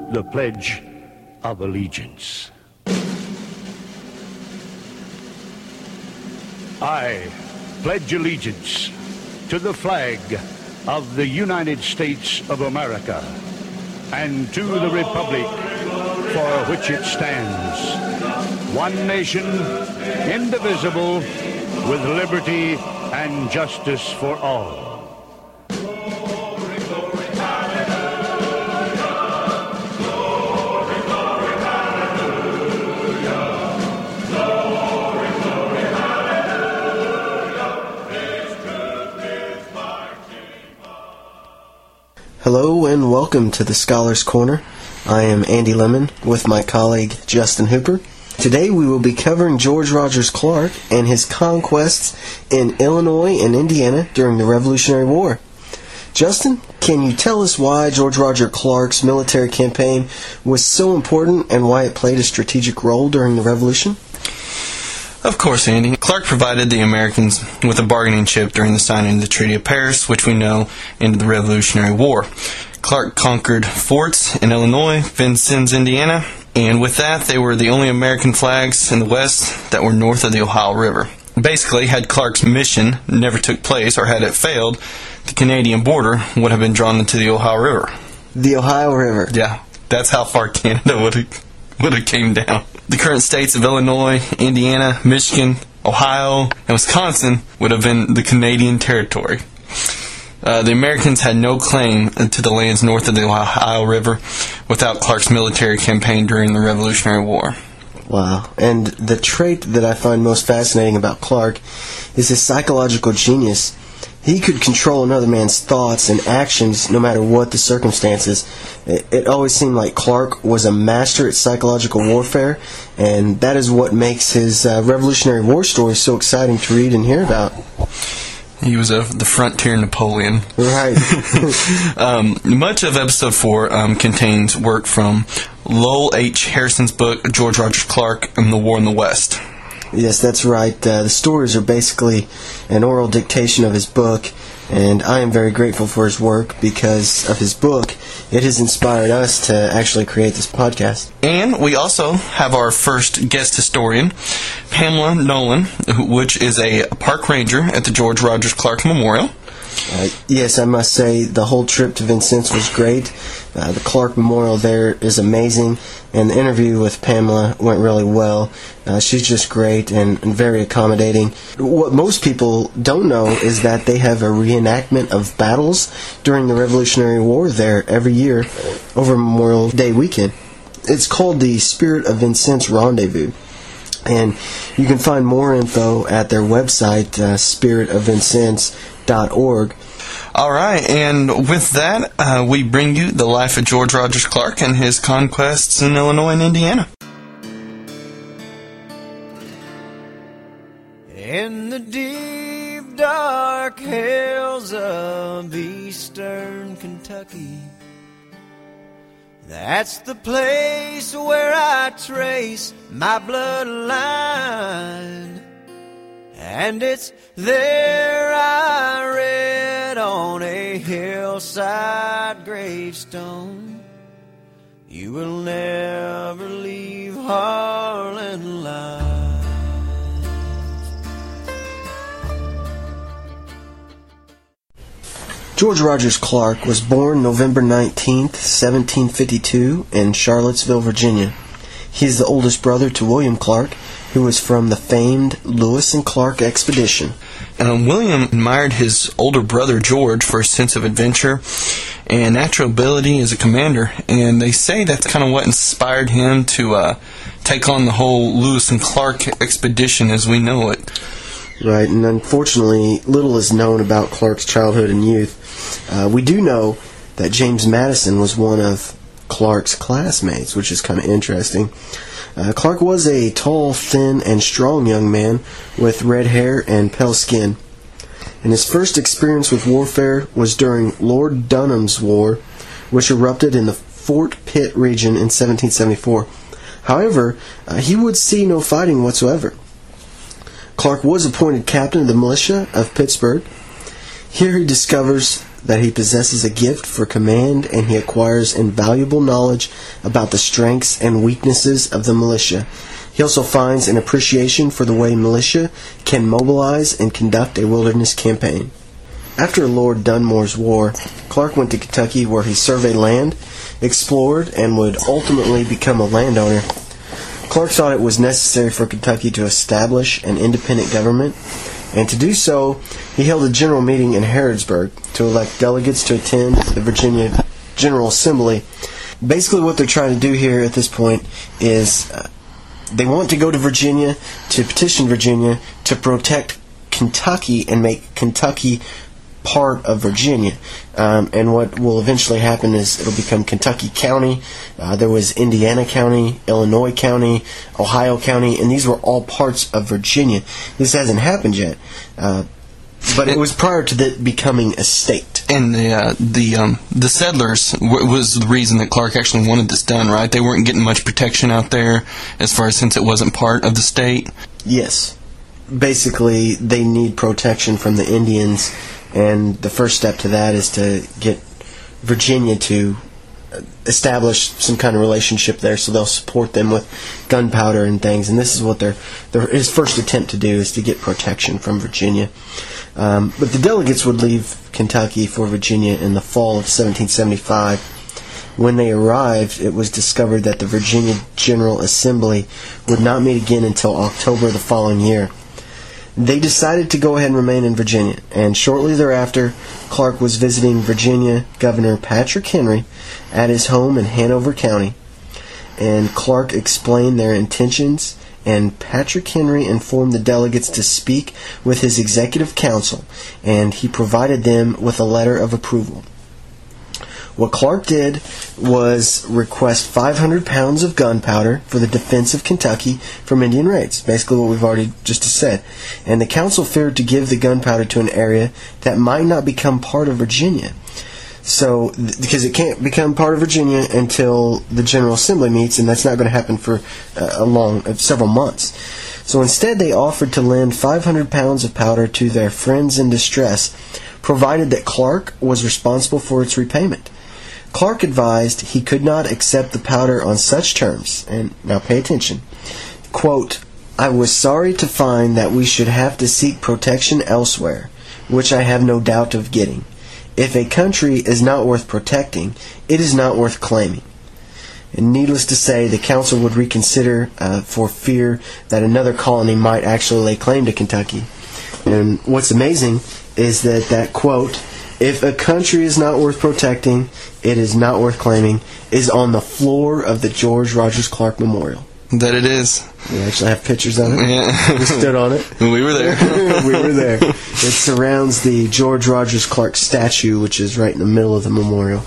the Pledge of Allegiance. I pledge allegiance to the flag of the United States of America and to the republic for which it stands, one nation, indivisible, with liberty and justice for all. Hello and welcome to the Scholars Corner. I am Andy Lemon with my colleague Justin Hooper. Today we will be covering George Rogers Clark and his conquests in Illinois and Indiana during the Revolutionary War. Justin, can you tell us why George Rogers Clark's military campaign was so important and why it played a strategic role during the Revolution? Of course, Andy. Clark provided the Americans with a bargaining chip during the signing of the Treaty of Paris, which we know ended the Revolutionary War. Clark conquered forts in Illinois, Vincennes, Indiana, and with that, they were the only American flags in the West that were north of the Ohio River. Basically, had Clark's mission never took place, or had it failed, the Canadian border would have been drawn into the Ohio River. The Ohio River? Yeah, that's how far Canada would have came down. The current states of Illinois, Indiana, Michigan, Ohio, and Wisconsin would have been the Canadian territory. The Americans had no claim to the lands north of the Ohio River without Clark's military campaign during the Revolutionary War. Wow. And the trait that I find most fascinating about Clark is his psychological genius. He could control another man's thoughts and actions no matter what the circumstances. It always seemed like Clark was a master at psychological warfare, and that is what makes his Revolutionary War story so exciting to read and hear about. He was the frontier Napoleon. Right. Much of Episode 4 contains work from Lowell H. Harrison's book, George Rogers Clark and the War in the West. Yes, that's right. The stories are basically an oral dictation of his book, and I am very grateful for his work because of his book. It has inspired us to actually create this podcast. And we also have our first guest historian, Pamela Nolan, which is a park ranger at the George Rogers Clark Memorial. Yes, I must say the whole trip to Vincennes was great. The Clark Memorial there is amazing, and the interview with Pamela went really well. She's just great and very accommodating. What most people don't know is that they have a reenactment of battles during the Revolutionary War there every year over Memorial Day weekend. It's called the Spirit of Vincennes Rendezvous. And you can find more info at their website, spiritofvincennes.org. All right, and with that, we bring you the life of George Rogers Clark and his conquests in Illinois and Indiana. In the deep, dark hills of eastern Kentucky, that's the place where I trace my bloodline. And it's there I read on a hillside gravestone, you will never leave Harlan alive. George Rogers Clark was born November 19th, 1752 in Charlottesville, Virginia. He is the oldest brother to William Clark, who was from the famed Lewis and Clark expedition. William admired his older brother George for his sense of adventure and natural ability as a commander, and they say that's kind of what inspired him to take on the whole Lewis and Clark expedition as we know it. Right, and unfortunately, little is known about Clark's childhood and youth. We do know that James Madison was one of Clark's classmates, which is kind of interesting. Clark was a tall, thin, and strong young man with red hair and pale skin. And his first experience with warfare was during Lord Dunham's War, which erupted in the Fort Pitt region in 1774. However, he would see no fighting whatsoever. Clark was appointed captain of the militia of Pittsburgh. Here he discovers that he possesses a gift for command, and he acquires invaluable knowledge about the strengths and weaknesses of the militia. He also finds an appreciation for the way militia can mobilize and conduct a wilderness campaign. After Lord Dunmore's war, Clark went to Kentucky, where he surveyed land, explored, and would ultimately become a landowner. Clark thought it was necessary for Kentucky to establish an independent government, and to do so, he held a general meeting in Harrodsburg to elect delegates to attend the Virginia General Assembly. Basically, what they're trying to do here at this point is they want to go to Virginia to petition Virginia to protect Kentucky and make Kentucky part of Virginia. And what will eventually happen is it'll become Kentucky County. There was Indiana County, Illinois County, Ohio County, and these were all parts of Virginia. This hasn't happened yet, but it was prior to that becoming a state. And the settlers was the reason that Clark actually wanted this done, right? They weren't getting much protection out there, as far as since it wasn't part of the state. Yes, basically they need protection from the Indians. And the first step to that is to get Virginia to establish some kind of relationship there, so they'll support them with gunpowder and things. And this is what his first attempt to do, is to get protection from Virginia. But the delegates would leave Kentucky for Virginia in the fall of 1775. When they arrived, it was discovered that the Virginia General Assembly would not meet again until October the following year. They decided to go ahead and remain in Virginia, and shortly thereafter, Clark was visiting Virginia Governor Patrick Henry at his home in Hanover County, and Clark explained their intentions, and Patrick Henry informed the delegates to speak with his executive council, and he provided them with a letter of approval. What Clark did was request 500 pounds of gunpowder for the defense of Kentucky from Indian raids, basically what we've already just said. And the council feared to give the gunpowder to an area that might not become part of Virginia. So, because it can't become part of Virginia until the General Assembly meets, and that's not going to happen for several months. So instead they offered to lend 500 pounds of powder to their friends in distress, provided that Clark was responsible for its repayment. Clark advised he could not accept the powder on such terms, and now pay attention, quote, "I was sorry to find that we should have to seek protection elsewhere, which I have no doubt of getting. If a country is not worth protecting, it is not worth claiming." And needless to say, the council would reconsider for fear that another colony might actually lay claim to Kentucky. And what's amazing is that quote, "If a country is not worth protecting, it is not worth claiming," is on the floor of the George Rogers Clark Memorial. That it is. We actually have pictures of it. Yeah. We stood on it. We were there. We were there. It surrounds the George Rogers Clark statue, which is right in the middle of the memorial.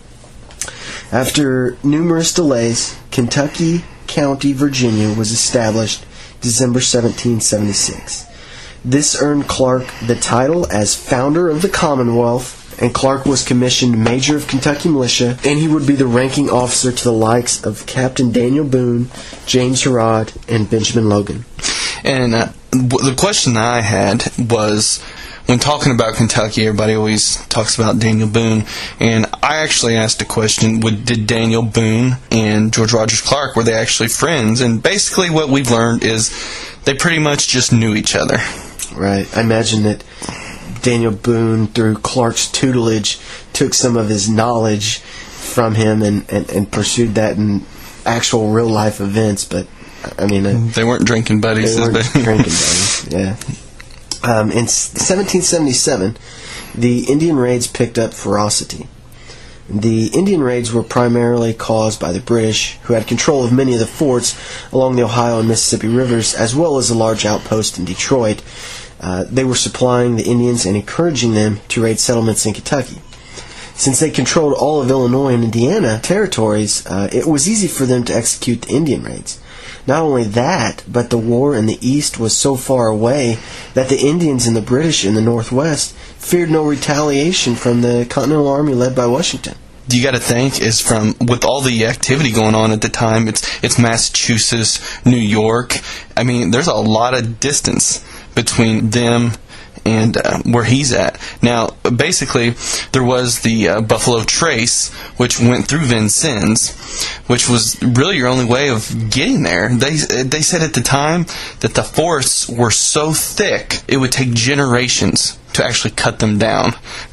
After numerous delays, Kentucky County, Virginia was established December 1776. This earned Clark the title as founder of the Commonwealth, and Clark was commissioned Major of Kentucky Militia, and he would be the ranking officer to the likes of Captain Daniel Boone, James Herrod, and Benjamin Logan. And the question that I had was, when talking about Kentucky, everybody always talks about Daniel Boone, and I actually asked a question, did Daniel Boone and George Rogers Clark, were they actually friends? And basically what we've learned is they pretty much just knew each other. Right. I imagine that Daniel Boone, through Clark's tutelage, took some of his knowledge from him and pursued that in actual real-life events, but, I mean... they weren't drinking buddies. They weren't drinking buddies, yeah. In 1777, the Indian raids picked up ferocity. The Indian raids were primarily caused by the British, who had control of many of the forts along the Ohio and Mississippi rivers, as well as a large outpost in Detroit. They were supplying the Indians and encouraging them to raid settlements in Kentucky. Since they controlled all of Illinois and Indiana territories, it was easy for them to execute the Indian raids. Not only that, but the war in the East was so far away that the Indians and the British in the Northwest feared no retaliation from the Continental Army led by Washington. You got to think is with all the activity going on at the time, it's Massachusetts, New York. I mean, there's a lot of distance between them and where he's at. Now, basically, there was the Buffalo Trace, which went through Vincennes, which was really your only way of getting there. They said at the time that the forests were so thick, it would take generations to actually cut them down.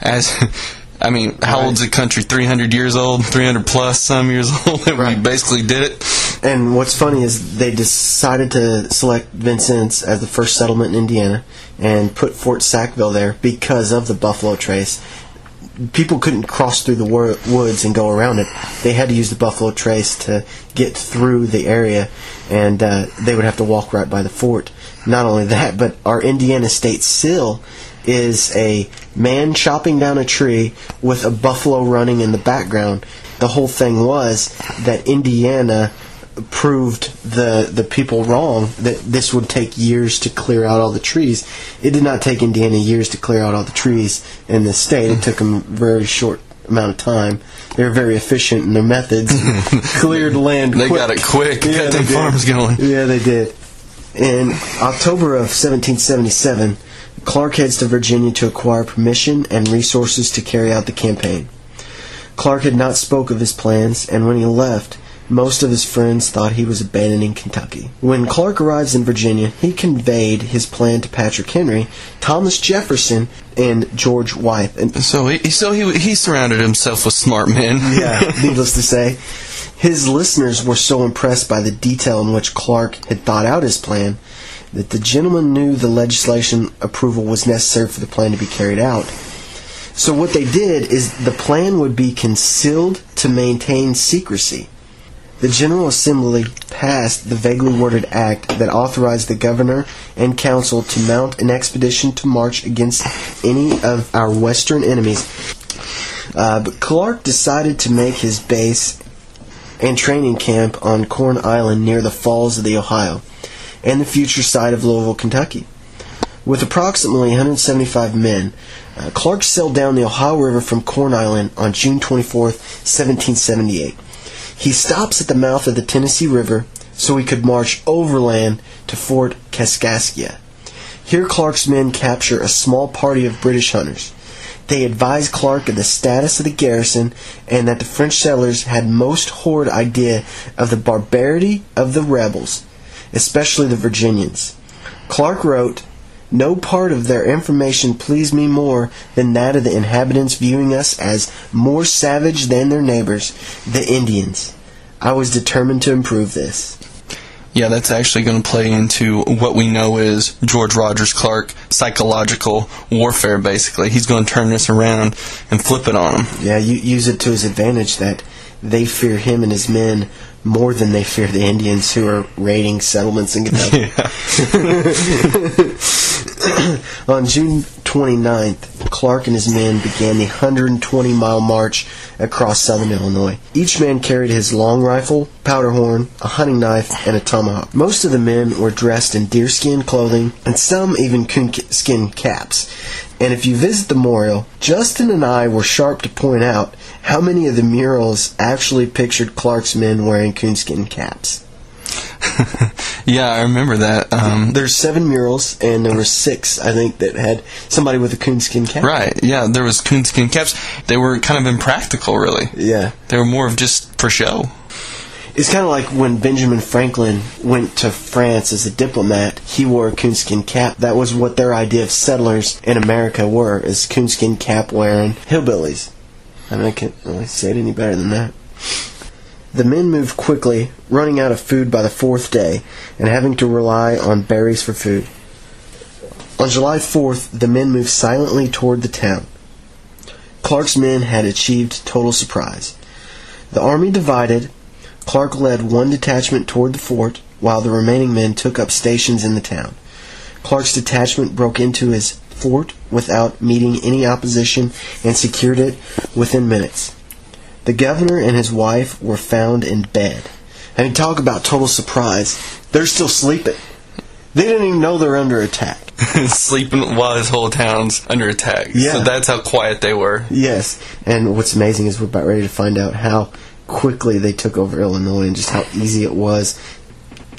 I mean, how old's the country? 300 years old? 300 plus some years old? We basically did it. And what's funny is they decided to select Vincennes as the first settlement in Indiana and put Fort Sackville there because of the Buffalo Trace. People couldn't cross through the woods and go around it. They had to use the Buffalo Trace to get through the area, and they would have to walk right by the fort. Not only that, but our Indiana state seal is a man chopping down a tree with a buffalo running in the background. The whole thing was that Indiana proved the people wrong, that this would take years to clear out all the trees. It did not take Indiana years to clear out all the trees in this state. It took them a very short amount of time. They were very efficient in their methods. Cleared land quick. They got it quick. Got them farms going. Yeah, they did. In October of 1777, Clark heads to Virginia to acquire permission and resources to carry out the campaign. Clark had not spoke of his plans, and when he left, most of his friends thought he was abandoning Kentucky. When Clark arrives in Virginia, he conveyed his plan to Patrick Henry, Thomas Jefferson, and George Wythe. And so he surrounded himself with smart men. Yeah, needless to say. His listeners were so impressed by the detail in which Clark had thought out his plan that the gentleman knew the legislation approval was necessary for the plan to be carried out. So what they did is the plan would be concealed to maintain secrecy. The General Assembly passed the vaguely worded act that authorized the governor and council to mount an expedition to march against any of our western enemies. But Clark decided to make his base and training camp on Corn Island near the Falls of the Ohio and the future site of Louisville, Kentucky. With approximately 175 men, Clark sailed down the Ohio River from Corn Island on June 24, 1778. He stops at the mouth of the Tennessee River so he could march overland to Fort Kaskaskia. Here Clark's men capture a small party of British hunters. They advise Clark of the status of the garrison and that the French settlers had most horrid idea of the barbarity of the rebels, especially the Virginians. Clark wrote, "No part of their information pleased me more than that of the inhabitants viewing us as more savage than their neighbors, the Indians. I was determined to improve this." Yeah, that's actually going to play into what we know is George Rogers Clark psychological warfare, basically. He's going to turn this around and flip it on them. Yeah, you use it to his advantage that they fear him and his men more than they fear the Indians who are raiding settlements in Kentucky. On June 29th, Clark and his men began the 120-mile march across southern Illinois. Each man carried his long rifle, powder horn, a hunting knife, and a tomahawk. Most of the men were dressed in deerskin clothing, and some even coonskin caps. And if you visit the memorial, Justin and I were sharp to point out how many of the murals actually pictured Clark's men wearing coonskin caps. Yeah, I remember that. There's 7 murals, and there were 6, I think, that had somebody with a coonskin cap. Right, yeah, there was coonskin caps. They were kind of impractical, really. Yeah. They were more of just for show. It's kind of like when Benjamin Franklin went to France as a diplomat, he wore a coonskin cap. That was what their idea of settlers in America were, is coonskin cap wearing hillbillies. I mean, I can't really say it any better than that. The men moved quickly, running out of food by the 4th day, and having to rely on berries for food. On July 4th, the men moved silently toward the town. Clark's men had achieved total surprise. The army divided. Clark led one detachment toward the fort, while the remaining men took up stations in the town. Clark's detachment broke into his fort without meeting any opposition and secured it within minutes. The governor and his wife were found in bed. I mean, talk about total surprise. They're still sleeping. They didn't even know they're under attack. Sleeping while his whole town's under attack. Yeah. So that's how quiet they were. Yes. And what's amazing is we're about ready to find out how quickly they took over Illinois and just how easy it was.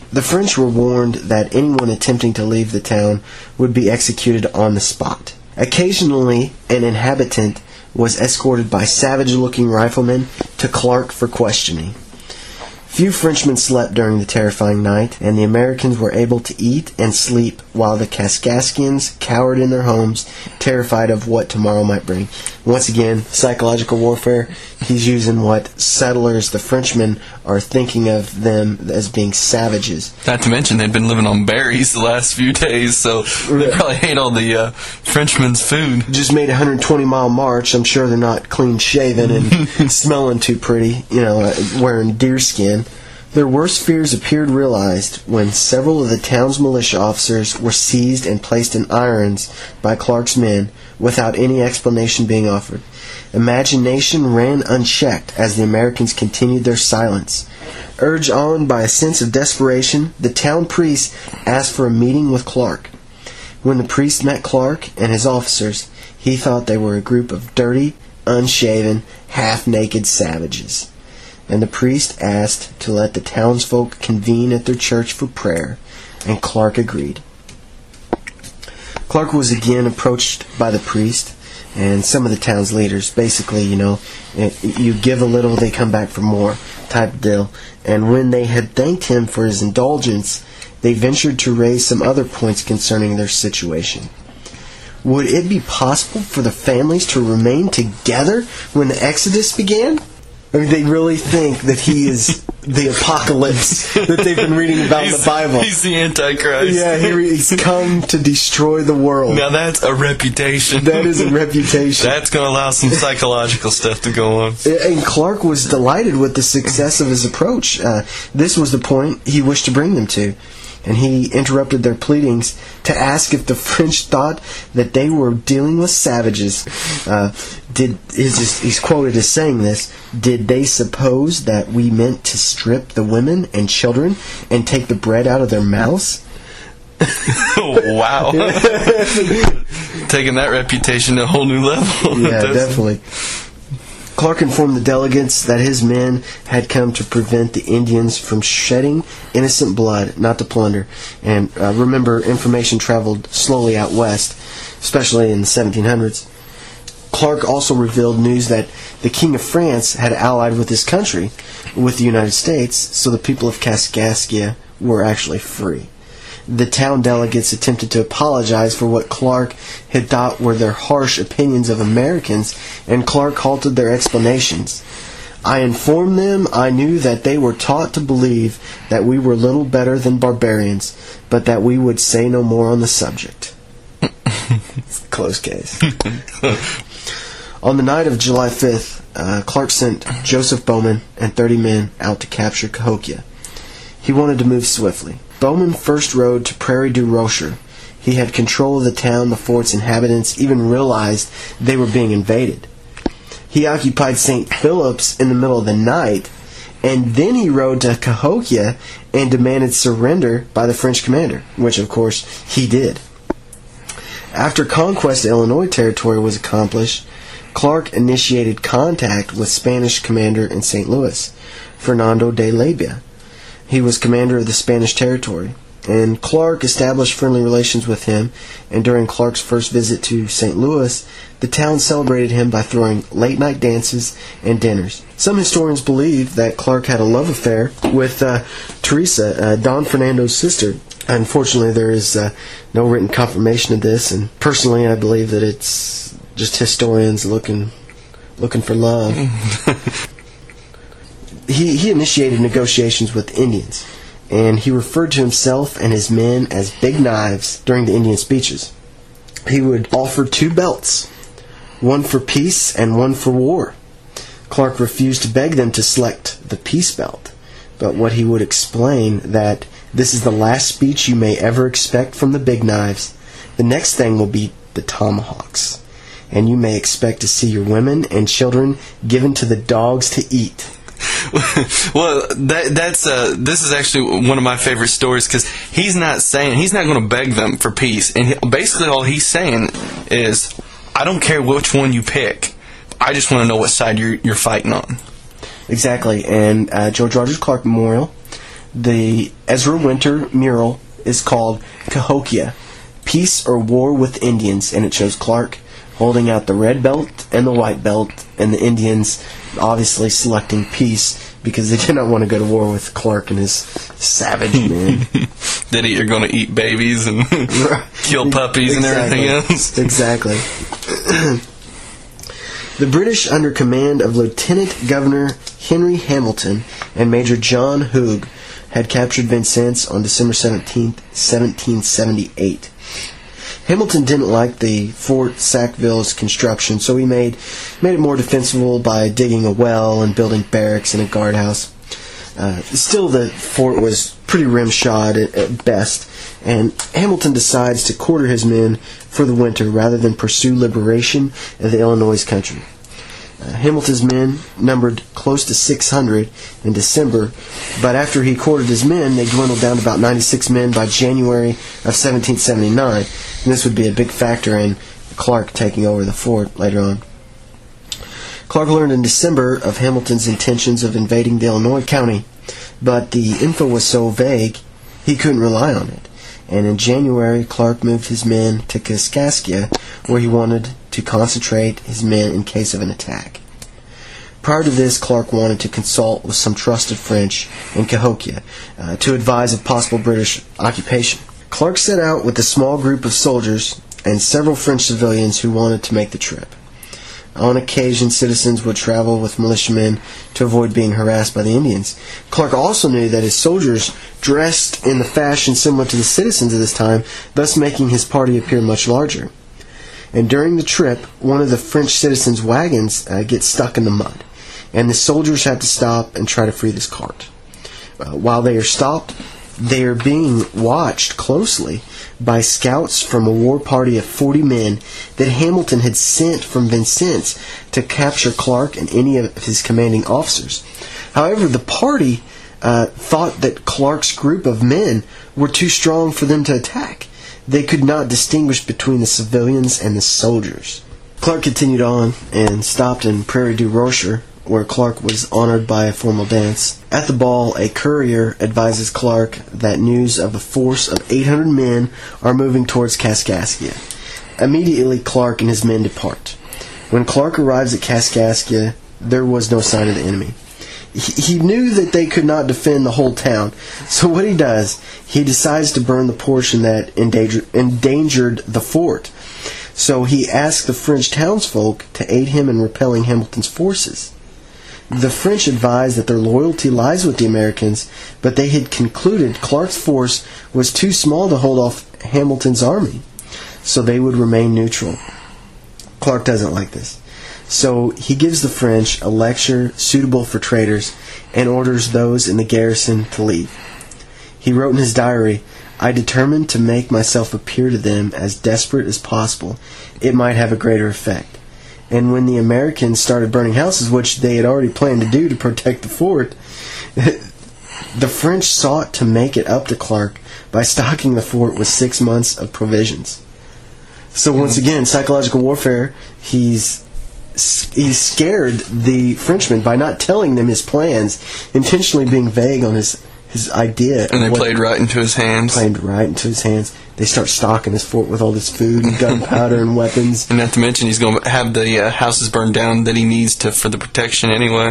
The French were warned that anyone attempting to leave the town would be executed on the spot. Occasionally, an inhabitant was escorted by savage-looking riflemen to Clark for questioning. Few Frenchmen slept during the terrifying night, and the Americans were able to eat and sleep while the Kaskaskians cowered in their homes, terrified of what tomorrow might bring. Once again, psychological warfare. He's using what settlers, the Frenchmen, are thinking of them as being savages. Not to mention they'd been living on berries the last few days, so they probably ate all the Frenchmen's food. Just made a 120-mile march. I'm sure they're not clean-shaven and smelling too pretty, wearing deerskin. Their worst fears appeared realized when several of the town's militia officers were seized and placed in irons by Clark's men without any explanation being offered. Imagination ran unchecked as the Americans continued their silence. Urged on by a sense of desperation, the town priest asked for a meeting with Clark. When the priest met Clark and his officers, he thought they were a group of dirty, unshaven, half-naked savages. And the priest asked to let the townsfolk convene at their church for prayer, and Clark agreed. Clark was again approached by the priest and some of the town's leaders. Basically, you give a little, they come back for more type deal. And when they had thanked him for his indulgence, they ventured to raise some other points concerning their situation. Would it be possible for the families to remain together when the Exodus began? I mean, they really think that he is the apocalypse that they've been reading about in the Bible. He's the Antichrist. Yeah, he's come to destroy the world. Now that's a reputation. That is a reputation. That's going to allow some psychological stuff to go on. And Clark was delighted with the success of his approach. This was the point he wished to bring them to. And he interrupted their pleadings to ask if the French thought that they were dealing with savages. He's quoted as saying this: "Did they suppose that we meant to strip the women and children and take the bread out of their mouths?" Wow. Taking that reputation to a whole new level. Yeah, definitely. Clark informed the delegates that his men had come to prevent the Indians from shedding innocent blood, not to plunder. And remember, information traveled slowly out west, especially in the 1700s. Clark also revealed news that the King of France had allied with his country, with the United States, so the people of Kaskaskia were actually free. The town delegates attempted to apologize for what Clark had thought were their harsh opinions of Americans, and Clark halted their explanations. "I informed them I knew that they were taught to believe that we were little better than barbarians, but that we would say no more on the subject." Close case. On the night of July 5th, Clark sent Joseph Bowman and 30 men out to capture Cahokia. He wanted to move swiftly. Bowman first rode to Prairie du Rocher. He had control of the town before its inhabitants even realized they were being invaded. He occupied St. Philip's in the middle of the night, and then he rode to Cahokia and demanded surrender by the French commander, which of course he did. After conquest of Illinois territory was accomplished, Clark initiated contact with Spanish commander in St. Louis, Fernando de Labia. He was commander of the Spanish territory, and Clark established friendly relations with him, and during Clark's first visit to St. Louis, the town celebrated him by throwing late-night dances and dinners. Some historians believe that Clark had a love affair with Teresa, Don Fernando's sister. Unfortunately, there is no written confirmation of this, and personally I believe that it's just historians looking for love. He initiated negotiations with the Indians, and he referred to himself and his men as Big Knives during the Indian speeches. He would offer 2 belts, one for peace and one for war. Clark refused to beg them to select the peace belt, but what he would explain that this is the last speech you may ever expect from the Big Knives. The next thing will be the tomahawks, and you may expect to see your women and children given to the dogs to eat. Well, this is actually one of my favorite stories, because he's not going to beg them for peace, and basically all he's saying is, I don't care which one you pick, I just want to know what side you're fighting on. Exactly, and George Rogers Clark Memorial, The Ezra Winter mural is called Cahokia, Peace or War with Indians, and it shows Clark holding out the red belt and the white belt, and the Indians obviously selecting peace because they did not want to go to war with Clark and his savage men. That you're going to eat babies and kill puppies and everything else. Exactly. The British, under command of Lieutenant Governor Henry Hamilton and Major John Hoog, had captured Vincennes on December 17, 1778. Hamilton didn't like the Fort Sackville's construction, so he made it more defensible by digging a well and building barracks and a guardhouse. Still, the fort was pretty rim-shod at best, and Hamilton decides to quarter his men for the winter rather than pursue liberation of the Illinois country. Hamilton's men numbered close to 600 in December, but after he quartered his men, they dwindled down to about 96 men by January of 1779, and this would be a big factor in Clark taking over the fort later on. Clark learned in December of Hamilton's intentions of invading the Illinois county, but the info was so vague he couldn't rely on it. And in January, Clark moved his men to Kaskaskia, where he wanted to concentrate his men in case of an attack. Prior to this, Clark wanted to consult with some trusted French in Cahokia to advise of possible British occupation. Clark set out with a small group of soldiers and several French civilians who wanted to make the trip. On occasion, citizens would travel with militiamen to avoid being harassed by the Indians. Clark also knew that his soldiers dressed in the fashion similar to the citizens of this time, thus making his party appear much larger. And during the trip, one of the French citizens' wagons gets stuck in the mud, and the soldiers have to stop and try to free this cart. While they are stopped, they are being watched closely by scouts from a war party of 40 men that Hamilton had sent from Vincennes to capture Clark and any of his commanding officers. However, the party thought that Clark's group of men were too strong for them to attack. They could not distinguish between the civilians and the soldiers. Clark continued on and stopped in Prairie du Rocher, where Clark was honored by a formal dance. At the ball, a courier advises Clark that news of a force of 800 men are moving towards Kaskaskia. Immediately, Clark and his men depart. When Clark arrives at Kaskaskia, there was no sign of the enemy. He knew that they could not defend the whole town, so what he does, he decides to burn the portion that endangered the fort. So he asked the French townsfolk to aid him in repelling Hamilton's forces. The French advised that their loyalty lies with the Americans, but they had concluded Clark's force was too small to hold off Hamilton's army, so they would remain neutral. Clark doesn't like this. So he gives the French a lecture suitable for traitors and orders those in the garrison to leave. He wrote in his diary, "I determined to make myself appear to them as desperate as possible. It might have a greater effect." And when the Americans started burning houses, which they had already planned to do to protect the fort, the French sought to make it up to Clark by stocking the fort with 6 months of provisions. So once again, psychological warfare, he scared the Frenchmen by not telling them his plans, intentionally being vague on his idea. And they played right into his hands. They start stocking his fort with all this food and gunpowder and weapons. And not to mention, he's going to have the houses burned down that he needs for the protection anyway.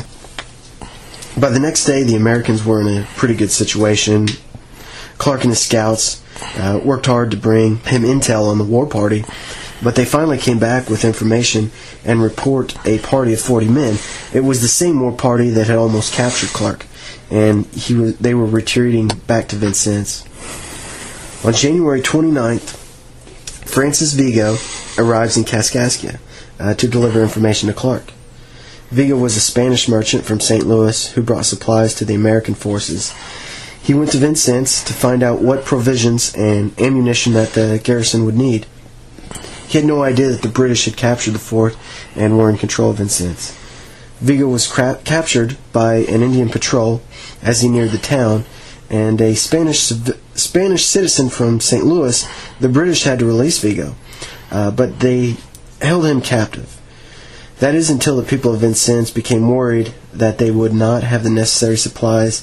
By the next day, the Americans were in a pretty good situation. Clark and his scouts worked hard to bring him intel on the war party, but they finally came back with information and report a party of 40 men. It was the same war party that had almost captured Clark, and they were retreating back to Vincennes. On January 29th, Francis Vigo arrives in Kaskaskia to deliver information to Clark. Vigo was a Spanish merchant from St. Louis who brought supplies to the American forces. He went to Vincennes to find out what provisions and ammunition that the garrison would need. He had no idea that the British had captured the fort and were in control of Vincennes. Vigo was captured by an Indian patrol as he neared the town, and a Spanish citizen from St. Louis. The British had to release Vigo, but they held him captive. That is until the people of Vincennes became worried that they would not have the necessary supplies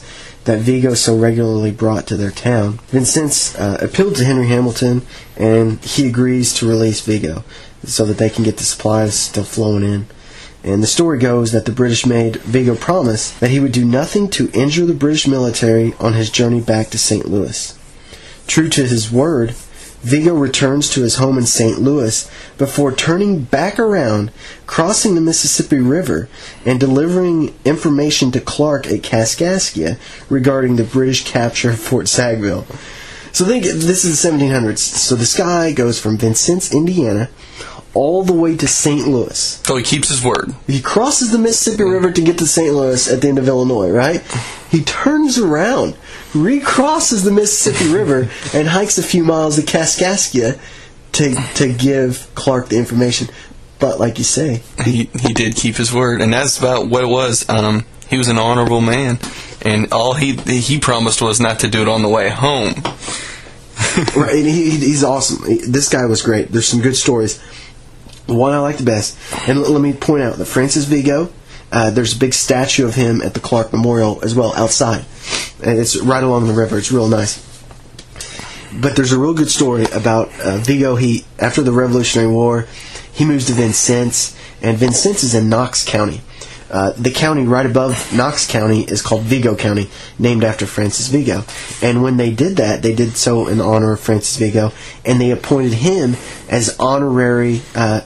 that Vigo so regularly brought to their town. Vincennes appealed to Henry Hamilton, and he agrees to release Vigo so that they can get the supplies still flowing in. And the story goes that the British made Vigo promise that he would do nothing to injure the British military on his journey back to St. Louis. True to his word, Vigo returns to his home in St. Louis before turning back around, crossing the Mississippi River, and delivering information to Clark at Kaskaskia regarding the British capture of Fort Sackville. So think, this is the 1700s. So this guy goes from Vincennes, Indiana, all the way to St. Louis. So he keeps his word. He crosses the Mississippi River to get to St. Louis at the end of Illinois, right? He turns around, recrosses the Mississippi River, and hikes a few miles to Kaskaskia to give Clark the information. But like you say, he did keep his word, and that's about what it was. He was an honorable man, and all he promised was not to do it on the way home. Right, and he's awesome. This guy was great. There's some good stories. The one I like the best, and let me point out that Francis Vigo, there's a big statue of him at the Clark Memorial as well, outside. And it's right along the river. It's real nice. But there's a real good story about Vigo. After the Revolutionary War, he moves to Vincennes, and Vincennes is in Knox County. The county right above Knox County is called Vigo County, named after Francis Vigo. And when they did that, they did so in honor of Francis Vigo, and they appointed him as honorary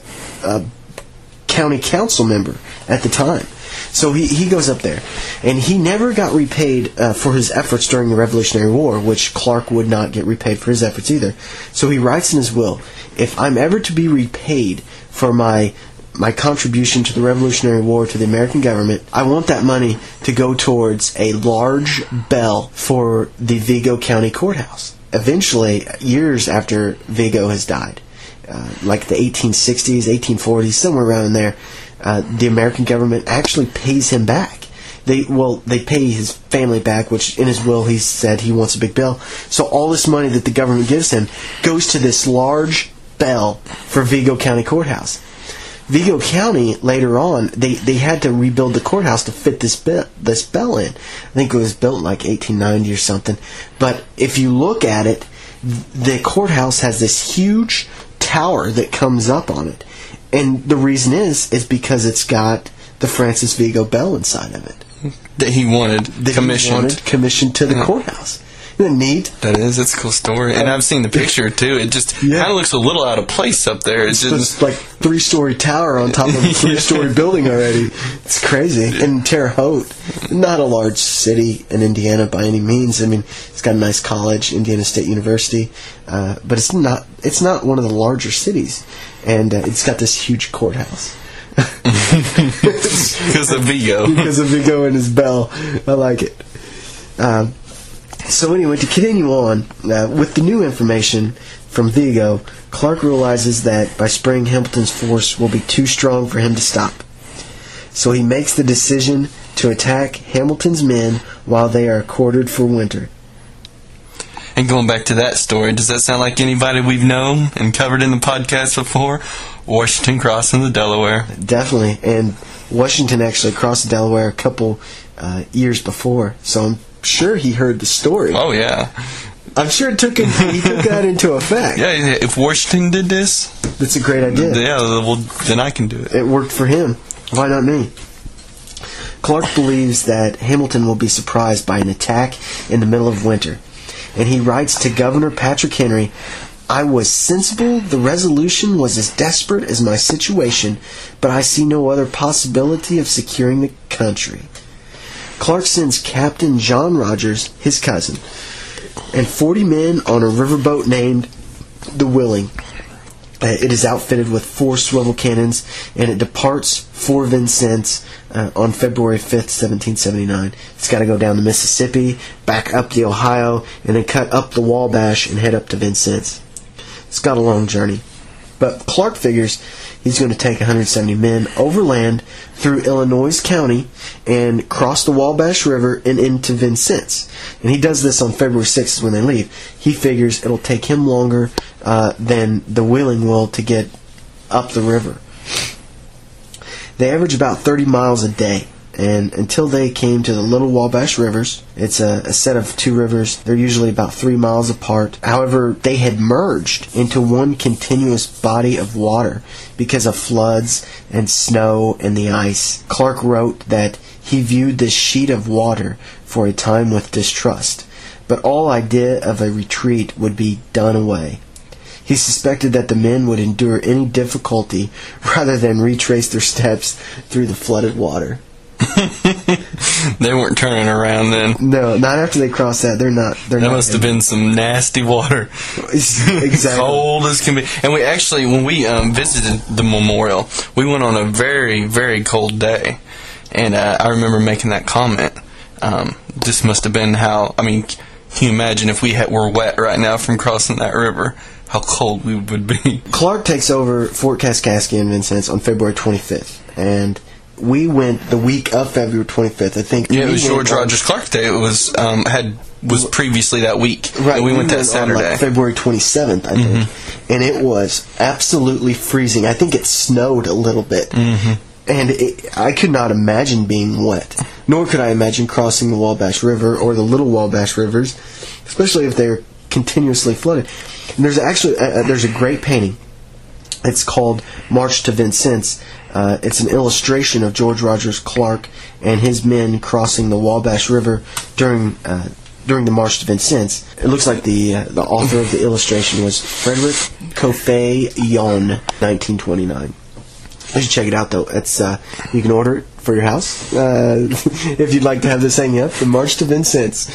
county council member at the time. So he goes up there, and he never got repaid for his efforts during the Revolutionary War, which Clark would not get repaid for his efforts either. So he writes in his will, if I'm ever to be repaid for my contribution to the Revolutionary War to the American government, I want that money to go towards a large bell for the Vigo County Courthouse. Eventually, years after Vigo has died, like the 1860s, 1840s, somewhere around in there, the American government actually pays him back. They pay his family back, which in his will he said he wants a big bell. So all this money that the government gives him goes to this large bell for Vigo County Courthouse. Vigo County, later on, they had to rebuild the courthouse to fit this bell in. I think it was built in like 1890 or something. But if you look at it, the courthouse has this huge tower that comes up on it. And the reason is because it's got the Francis Vigo bell inside of it. That he wanted commissioned to the courthouse. Isn't that neat? That is. It's a cool story. And I've seen the picture, too. It just kind of looks a little out of place up there. It's just like 3-story tower on top of a 3-story building already. It's crazy. And Terre Haute, not a large city in Indiana by any means. I mean, it's got a nice college, Indiana State University, but it's not one of the larger cities. And it's got this huge courthouse. Because of Vigo. Because of Vigo and his bell. I like it. So anyway, to continue on, with the new information from Vigo, Clark realizes that by spraying Hamilton's force will be too strong for him to stop. So he makes the decision to attack Hamilton's men while they are quartered for winter. And going back to that story, does that sound like anybody we've known and covered in the podcast before? Washington crossing the Delaware. Definitely, and Washington actually crossed the Delaware a couple years before, so I'm sure he heard the story. Oh, yeah. I'm sure he took that into effect. Yeah, if Washington did this... That's a great idea. Yeah, well, then I can do it. It worked for him. Why not me? Clark believes that Hamilton will be surprised by an attack in the middle of winter. And he writes to Governor Patrick Henry, I was sensible the resolution was as desperate as my situation, but I see no other possibility of securing the country. Clark sends Captain John Rogers, his cousin, and 40 men on a riverboat named the Willing. It is outfitted with 4 swivel cannons, and it departs for Vincennes on February 5th, 1779. It's got to go down the Mississippi, back up the Ohio, and then cut up the Wabash and head up to Vincennes. It's got a long journey. But Clark figures he's going to take 170 men overland through Illinois County and cross the Wabash River and into Vincennes. And he does this on February 6th when they leave. He figures it'll take him longer than the Willing will to get up the river. They average about 30 miles a day. and until they came to the Little Wabash Rivers. It's a set of two rivers. They're usually about 3 miles apart. However, they had merged into one continuous body of water because of floods and snow and the ice. Clark wrote that he viewed this sheet of water for a time with distrust, but all idea of a retreat would be done away. He suspected that the men would endure any difficulty rather than retrace their steps through the flooded water. They weren't turning around then. No, not after they crossed that. They're not. That must have been some nasty water. Exactly. Cold as can be. And we actually, when we visited the memorial, we went on a very, very cold day. And I remember making that comment. This must have been how, I mean, can you imagine if we were wet right now from crossing that river? How cold we would be. Clark takes over Fort Kaskaskia and Vincennes on February 25th, and we went the week of February 25th. I think. Yeah, it was George Rogers Clark Day. It was previously that week. Right, and we went that Saturday, on, February 27th, I think, and it was absolutely freezing. I think it snowed a little bit, and I could not imagine being wet. Nor could I imagine crossing the Wabash River or the Little Wabash Rivers, especially if they're continuously flooded. And there's actually there's a great painting. It's called March to Vincennes. It's an illustration of George Rogers Clark and his men crossing the Wabash River during the March to Vincennes. It looks like the author of the illustration was Frederick Coffey-Yon, 1929. You should check it out, though. It's you can order it for your house if you'd like to have this hanging up. The March to Vincennes.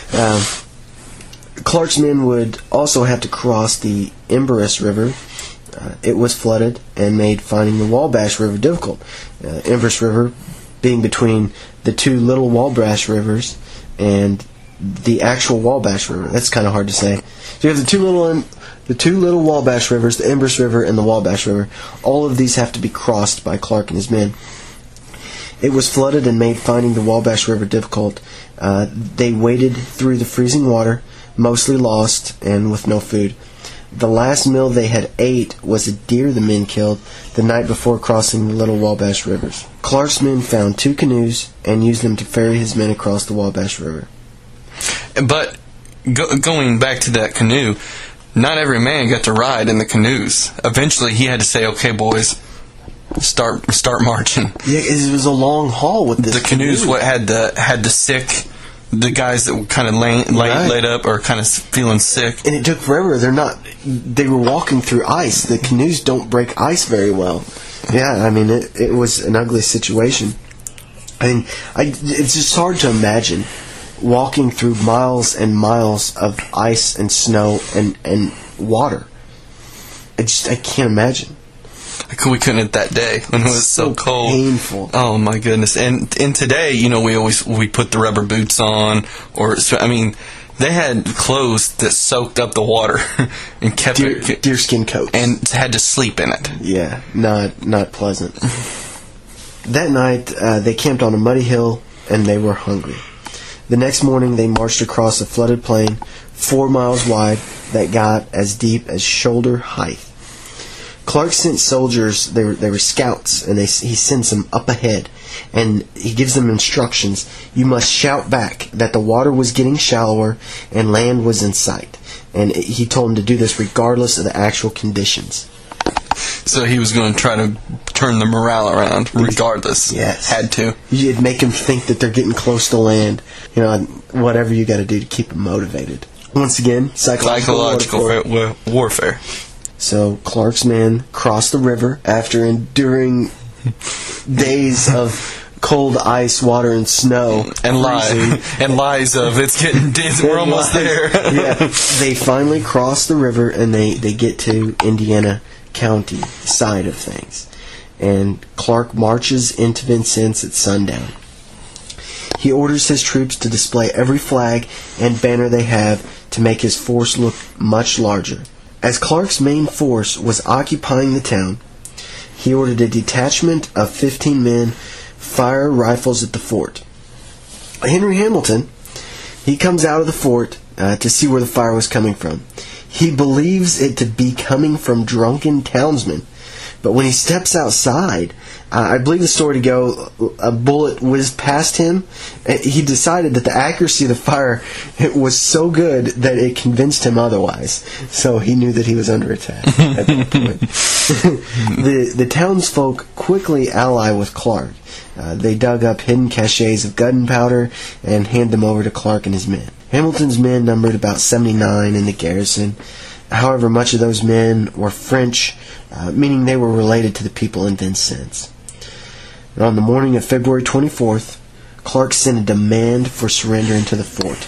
Clark's men would also have to cross the Embers River. It was flooded and made finding the Wabash River difficult. Embers River being between the two Little Wabash Rivers and the actual Wabash River. That's kind of hard to say. So you have the two little Wabash Rivers, the Embers River and the Wabash River. All of these have to be crossed by Clark and his men. It was flooded and made finding the Wabash River difficult. They waded through the freezing water, mostly lost and with no food. The last meal they had ate was a deer the men killed the night before crossing the Little Wabash Rivers. Clark's men found 2 canoes and used them to ferry his men across the Wabash River. But going back to that canoe, not every man got to ride in the canoes. Eventually, he had to say, "Okay, boys, start marching." Yeah, it was a long haul with this. The canoes had the sick. The guys that were kind of laid up or kind of feeling sick. And it took forever. They were walking through ice. The canoes don't break ice very well. Yeah, I mean, it was an ugly situation. I mean, it's just hard to imagine walking through miles and miles of ice and snow and water. I can't imagine. We couldn't at that day when it was so cold. Painful. Oh my goodness! And today, we put the rubber boots on, they had clothes that soaked up the water and kept deerskin coats, and had to sleep in it. Yeah, not pleasant. That night, they camped on a muddy hill and they were hungry. The next morning, they marched across a flooded plain 4 miles wide that got as deep as shoulder height. Clark sent soldiers, they were scouts, and he sends them up ahead, and he gives them instructions. You must shout back that the water was getting shallower and land was in sight. And he told them to do this regardless of the actual conditions. So he was going to try to turn the morale around, regardless. Yes. Had to. You'd make them think that they're getting close to land. Whatever you got to do to keep them motivated. Once again, psychological warfare. So Clark's men crossed the river after enduring days of cold ice, water, and snow. And lies of we're almost there. Yeah, they finally cross the river and they get to Indiana County side of things. And Clark marches into Vincennes at sundown. He orders his troops to display every flag and banner they have to make his force look much larger. As Clark's main force was occupying the town, he ordered a detachment of 15 men fire rifles at the fort. Henry Hamilton, he comes out of the fort to see where the fire was coming from. He believes it to be coming from drunken townsmen But when he steps outside, I believe the story to go, a bullet whizzed past him. He decided that the accuracy of the fire was so good that it convinced him otherwise. So he knew that he was under attack at that point. The townsfolk quickly ally with Clark. They dug up hidden caches of gunpowder and hand them over to Clark and his men. Hamilton's men numbered about 79 in the garrison. However, much of those men were French, meaning they were related to the people in Vincennes. And on the morning of February 24th, Clark sent a demand for surrender into the fort.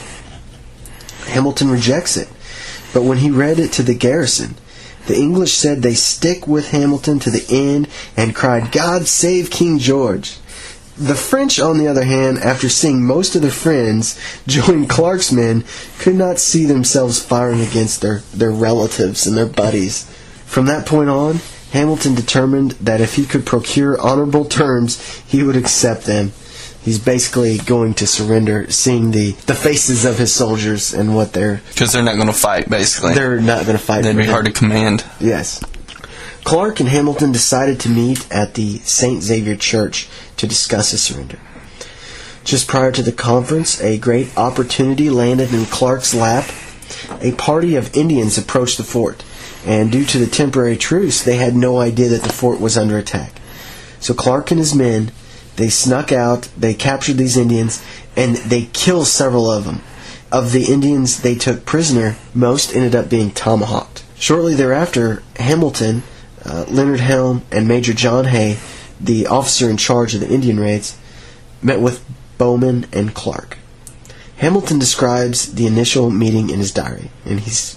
Hamilton rejects it, but when he read it to the garrison, the English said they stick with Hamilton to the end and cried, "God save King George." The French, on the other hand, after seeing most of their friends join Clark's men, could not see themselves firing against their relatives and their buddies. From that point on, Hamilton determined that if he could procure honorable terms, he would accept them. He's basically going to surrender, seeing the faces of his soldiers and what they're... Because they're not going to fight, basically. They're not going to fight. They'd be hard to command. Yes. Clark and Hamilton decided to meet at the St. Xavier Church to discuss a surrender. Just prior to the conference, a great opportunity landed in Clark's lap. A party of Indians approached the fort, and due to the temporary truce, they had no idea that the fort was under attack. So Clark and his men, they snuck out, they captured these Indians, and they killed several of them. Of the Indians they took prisoner, most ended up being tomahawked. Shortly thereafter, Hamilton, Leonard Helm, and Major John Hay, the officer in charge of the Indian raids, met with Bowman and Clark. Hamilton describes the initial meeting in his diary, and he's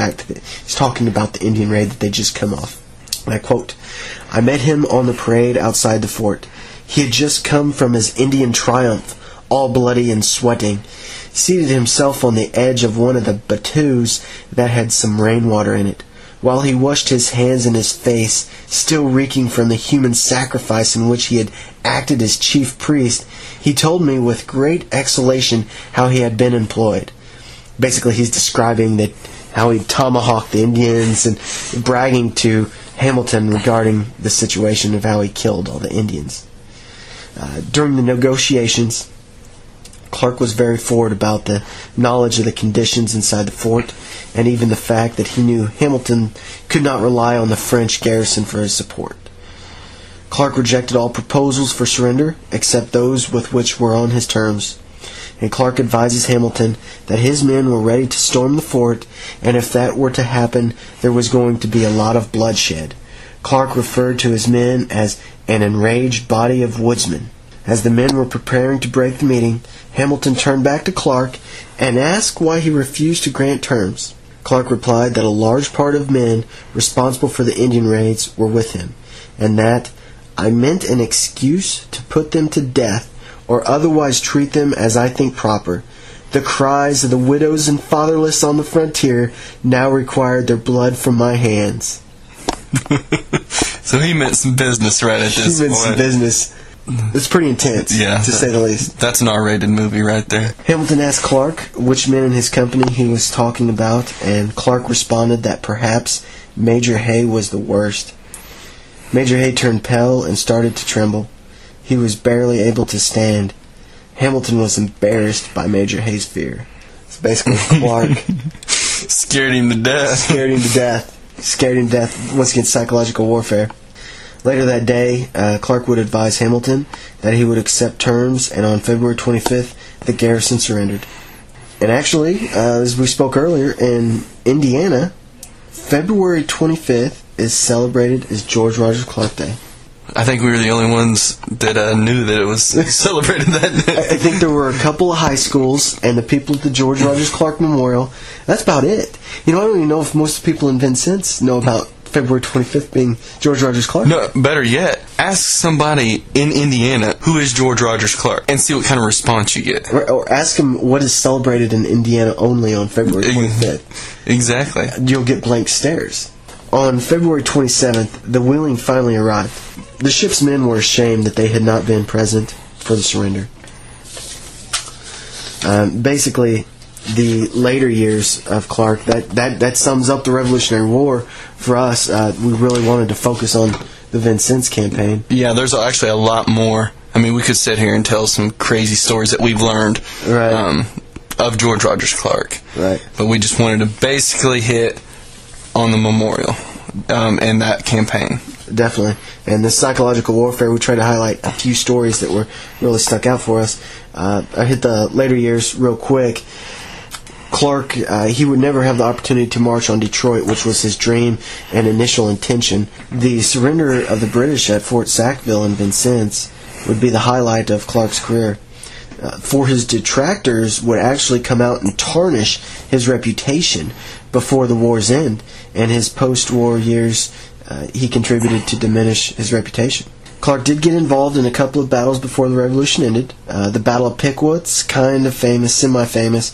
talking about the Indian raid that they just come off. And I quote, "I met him on the parade outside the fort. He had just come from his Indian triumph, all bloody and sweating. He seated himself on the edge of one of the battues that had some rainwater in it. While he washed his hands and his face, still reeking from the human sacrifice in which he had acted as chief priest, he told me with great exultation how he had been employed." Basically, he's describing how he tomahawked the Indians and bragging to Hamilton regarding the situation of how he killed all the Indians. During the negotiations, Clark was very forward about the knowledge of the conditions inside the fort, and even the fact that he knew Hamilton could not rely on the French garrison for his support. Clark rejected all proposals for surrender, except those with which were on his terms, and Clark advises Hamilton that his men were ready to storm the fort, and if that were to happen, there was going to be a lot of bloodshed. Clark referred to his men as an enraged body of woodsmen. As the men were preparing to break the meeting, Hamilton turned back to Clark and asked why he refused to grant terms. Clark replied that a large part of men responsible for the Indian raids were with him, and that "I meant an excuse to put them to death or otherwise treat them as I think proper. The cries of the widows and fatherless on the frontier now required their blood from my hands." So he meant some business right at this point. He meant some business. It's pretty intense, to say the least. That's an R-rated movie right there. Hamilton asked Clark which men in his company he was talking about, and Clark responded that perhaps Major Hay was the worst. Major Hay turned pale and started to tremble. He was barely able to stand. Hamilton was embarrassed by Major Hay's fear. It's basically Clark. Scared him to death. Scared him to death. Once again, psychological warfare. Later that day, Clark would advise Hamilton that he would accept terms, and on February 25th, the garrison surrendered. And actually, as we spoke earlier, in Indiana, February 25th is celebrated as George Rogers Clark Day. I think we were the only ones that knew that it was celebrated that day. I think there were a couple of high schools and the people at the George Rogers Clark Memorial. That's about it. I don't even know if most people in Vincennes know about February 25th being George Rogers Clark. No, better yet, ask somebody in Indiana who is George Rogers Clark and see what kind of response you get. Or ask them what is celebrated in Indiana only on February 25th. Exactly. You'll get blank stares. On February 27th, the Wheeling finally arrived. The ship's men were ashamed that they had not been present for the surrender. Basically, the later years of Clark, that sums up the Revolutionary War for us. We really wanted to focus on the Vincennes campaign. Yeah, there's actually a lot more. I mean, we could sit here and tell some crazy stories that we've learned of George Rogers Clark. Right. But we just wanted to basically hit on the memorial and that campaign. Definitely. And the psychological warfare, we try to highlight a few stories that were really stuck out for us. I hit the later years real quick. Clark, he would never have the opportunity to march on Detroit, which was his dream and initial intention. The surrender of the British at Fort Sackville in Vincennes would be the highlight of Clark's career. For his detractors would actually come out and tarnish his reputation before the war's end, and his post-war years he contributed to diminish his reputation. Clark did get involved in a couple of battles before the Revolution ended. The Battle of Pickett's kind of famous, semi-famous.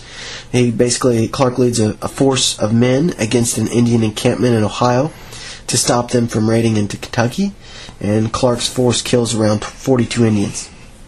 Clark leads a force of men against an Indian encampment in Ohio to stop them from raiding into Kentucky, and Clark's force kills around 42 Indians.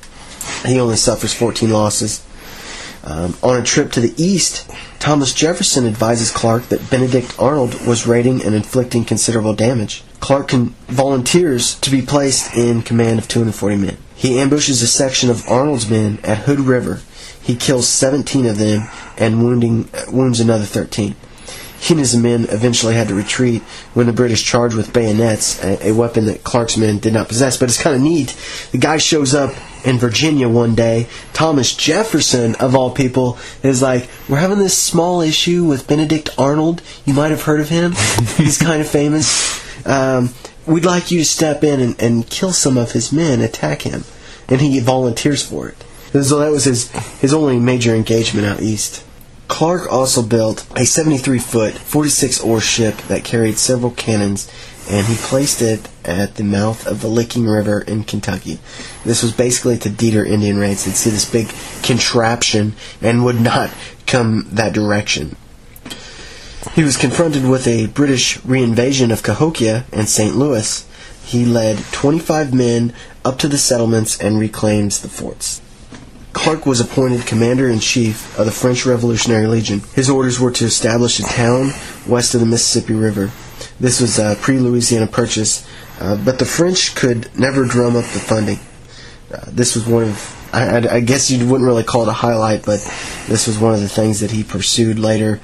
He only suffers 14 losses. On a trip to the east, Thomas Jefferson advises Clark that Benedict Arnold was raiding and inflicting considerable damage. Clark volunteers to be placed in command of 240 men. He ambushes a section of Arnold's men at Hood River. He kills 17 of them and wounds another 13. He and his men eventually had to retreat when the British charged with bayonets, a weapon that Clark's men did not possess. But it's kind of neat. The guy shows up in Virginia one day. Thomas Jefferson, of all people, is like, we're having this small issue with Benedict Arnold. You might have heard of him. He's kind of famous. We'd like you to step in and kill some of his men, attack him. And he volunteers for it. So that was his only major engagement out east. Clark also built a 73-foot, 46-oar ship that carried several cannons, and he placed it at the mouth of the Licking River in Kentucky. This was basically to deter Indian raids. They'd see this big contraption and would not come that direction. He was confronted with a British reinvasion of Cahokia and St. Louis. He led 25 men up to the settlements and reclaims the forts. Clark was appointed Commander-in-Chief of the French Revolutionary Legion. His orders were to establish a town west of the Mississippi River. This was a pre-Louisiana Purchase, but the French could never drum up the funding. This was one of, I guess you wouldn't really call it a highlight, but this was one of the things that he pursued later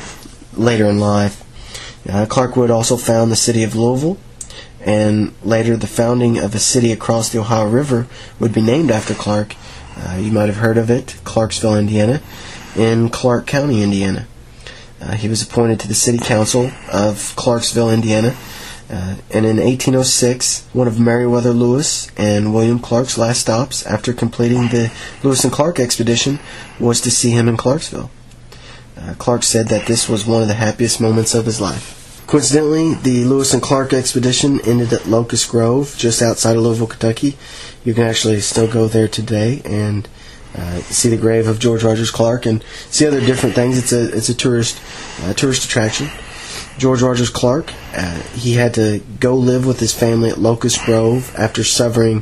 in life. Clark would also found the city of Louisville, and later the founding of a city across the Ohio River would be named after Clark. You might have heard of it, Clarksville, Indiana, in Clark County, Indiana. He was appointed to the city council of Clarksville, Indiana, and in 1806, one of Meriwether Lewis and William Clark's last stops after completing the Lewis and Clark expedition was to see him in Clarksville. Clark said that this was one of the happiest moments of his life. Coincidentally, the Lewis and Clark expedition ended at Locust Grove, just outside of Louisville, Kentucky. You can actually still go there today and see the grave of George Rogers Clark and see other different things. It's a tourist attraction. George Rogers Clark, he had to go live with his family at Locust Grove after suffering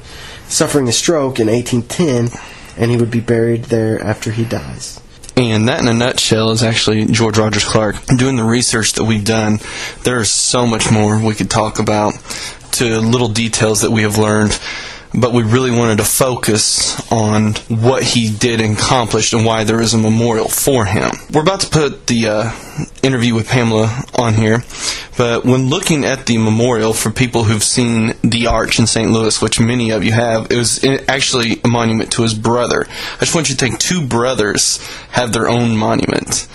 a stroke in 1810, and he would be buried there after he dies. And that in a nutshell is actually George Rogers Clark. Doing the research that we've done, there's so much more we could talk about, to little details that we have learned, but we really wanted to focus on what he did and accomplished and why there is a memorial for him. We're about to put the interview with Pamela on here, but when looking at the memorial for people who've seen the Arch in St. Louis, which many of you have, it was actually a monument to his brother. I just want you to think, two brothers have their own monument.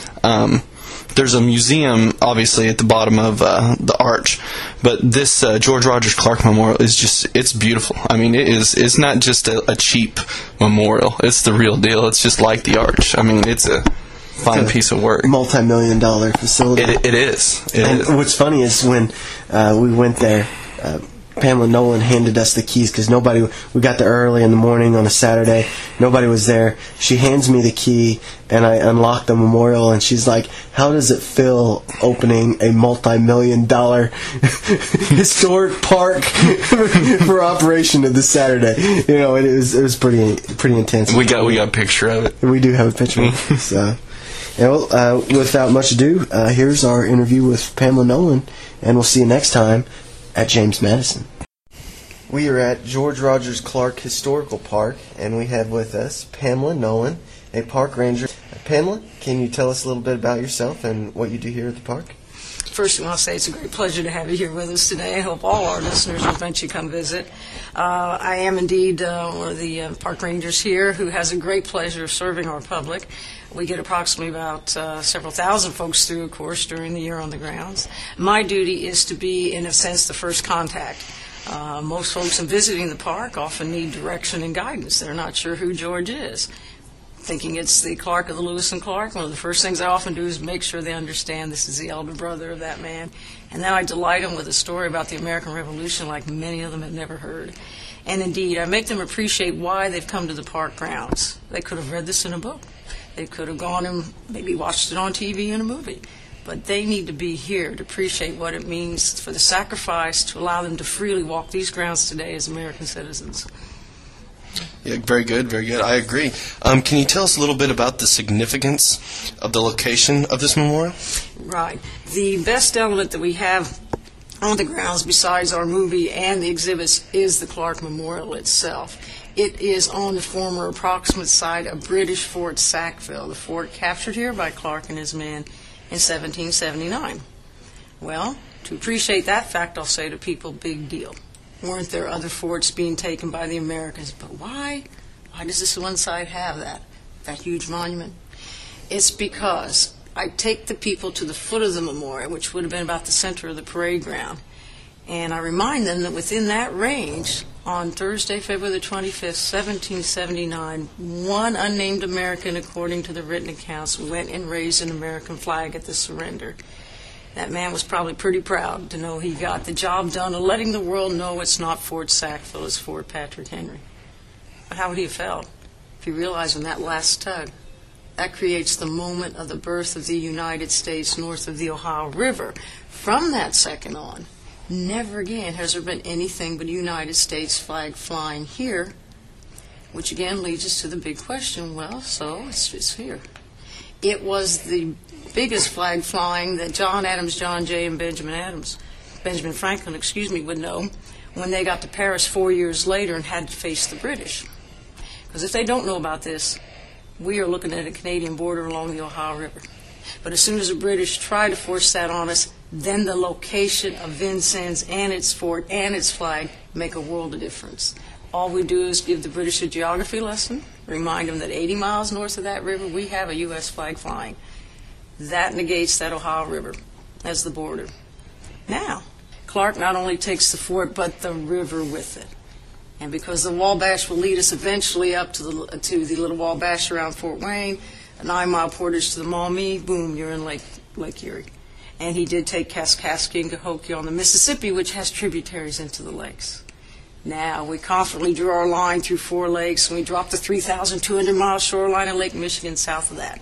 There's a museum, obviously, at the bottom of the Arch, but this George Rogers Clark Memorial is it's beautiful. I mean, it's not just a cheap memorial. It's the real deal. It's just like the Arch. I mean, it's a fine piece of work. Multi-million-dollar facility. It is. What's funny is when we went there, Pamela Nolan handed us the keys because we got there early in the morning on a Saturday. Nobody was there. She hands me the key, and I unlock the memorial, and she's like, how does it feel opening a multi-million-dollar historic park for operation of this Saturday? You know, it was pretty intense. We got a picture of it. We do have a picture of it. So, without much ado, here's our interview with Pamela Nolan, and we'll see you next time at James Madison. We are at George Rogers Clark Historical Park, and we have with us Pamela Nolan, a park ranger. Pamela, can you tell us a little bit about yourself and what you do here at the park? First, I want to say it's a great pleasure to have you here with us today. I hope all our listeners will eventually come visit. I am indeed one of the park rangers here who has a great pleasure of serving our public. We get approximately about several thousand folks through, of course, during the year on the grounds. My duty is to be, in a sense, the first contact. Most folks in visiting the park often need direction and guidance. They're not sure who George is. Thinking it's the Clark of the Lewis and Clark, one of the first things I often do is make sure they understand this is the elder brother of that man. And then I delight them with a story about the American Revolution like many of them had never heard. And indeed, I make them appreciate why they've come to the park grounds. They could have read this in a book. They could have gone and maybe watched it on TV in a movie. But they need to be here to appreciate what it means for the sacrifice to allow them to freely walk these grounds today as American citizens. Yeah, very good, very good. I agree. Can you tell us a little bit about the significance of the location of this memorial? Right. The best element that we have on the grounds, besides our movie and the exhibits, is the Clark Memorial itself. It is on the former approximate site of British Fort Sackville, the fort captured here by Clark and his men in 1779. Well, to appreciate that fact, I'll say to people, big deal. Weren't there other forts being taken by the Americans? But why? Why does this one side have that huge monument? It's because I take the people to the foot of the memorial, which would have been about the center of the parade ground, and I remind them that within that range, on Thursday, February the 25th, 1779, one unnamed American, according to the written accounts, went and raised an American flag at the surrender. That man was probably pretty proud to know he got the job done of letting the world know it's not Fort Sackville, it's Fort Patrick Henry. But how would he have felt if he realized when that last tug, that creates the moment of the birth of the United States north of the Ohio River. From that second on, never again has there been anything but a United States flag flying here, which again leads us to the big question, well, so it's here. It was the biggest flag flying that John Adams, John Jay, and Benjamin Franklin, would know when they got to Paris 4 years later and had to face the British. Because if they don't know about this, we are looking at a Canadian border along the Ohio River. But as soon as the British try to force that on us, then the location of Vincennes and its fort and its flag make a world of difference. All we do is give the British a geography lesson, remind them that 80 miles north of that river we have a U.S. flag flying. That negates that Ohio River as the border. Now, Clark not only takes the fort, but the river with it. And because the Wabash will lead us eventually up to the Little Wabash around Fort Wayne, a 9-mile portage to the Maumee, boom, you're in Lake Erie. And he did take Kaskaskia and Cahokia on the Mississippi, which has tributaries into the lakes. Now, we confidently drew our line through 4 lakes, and we dropped the 3,200-mile shoreline of Lake Michigan south of that.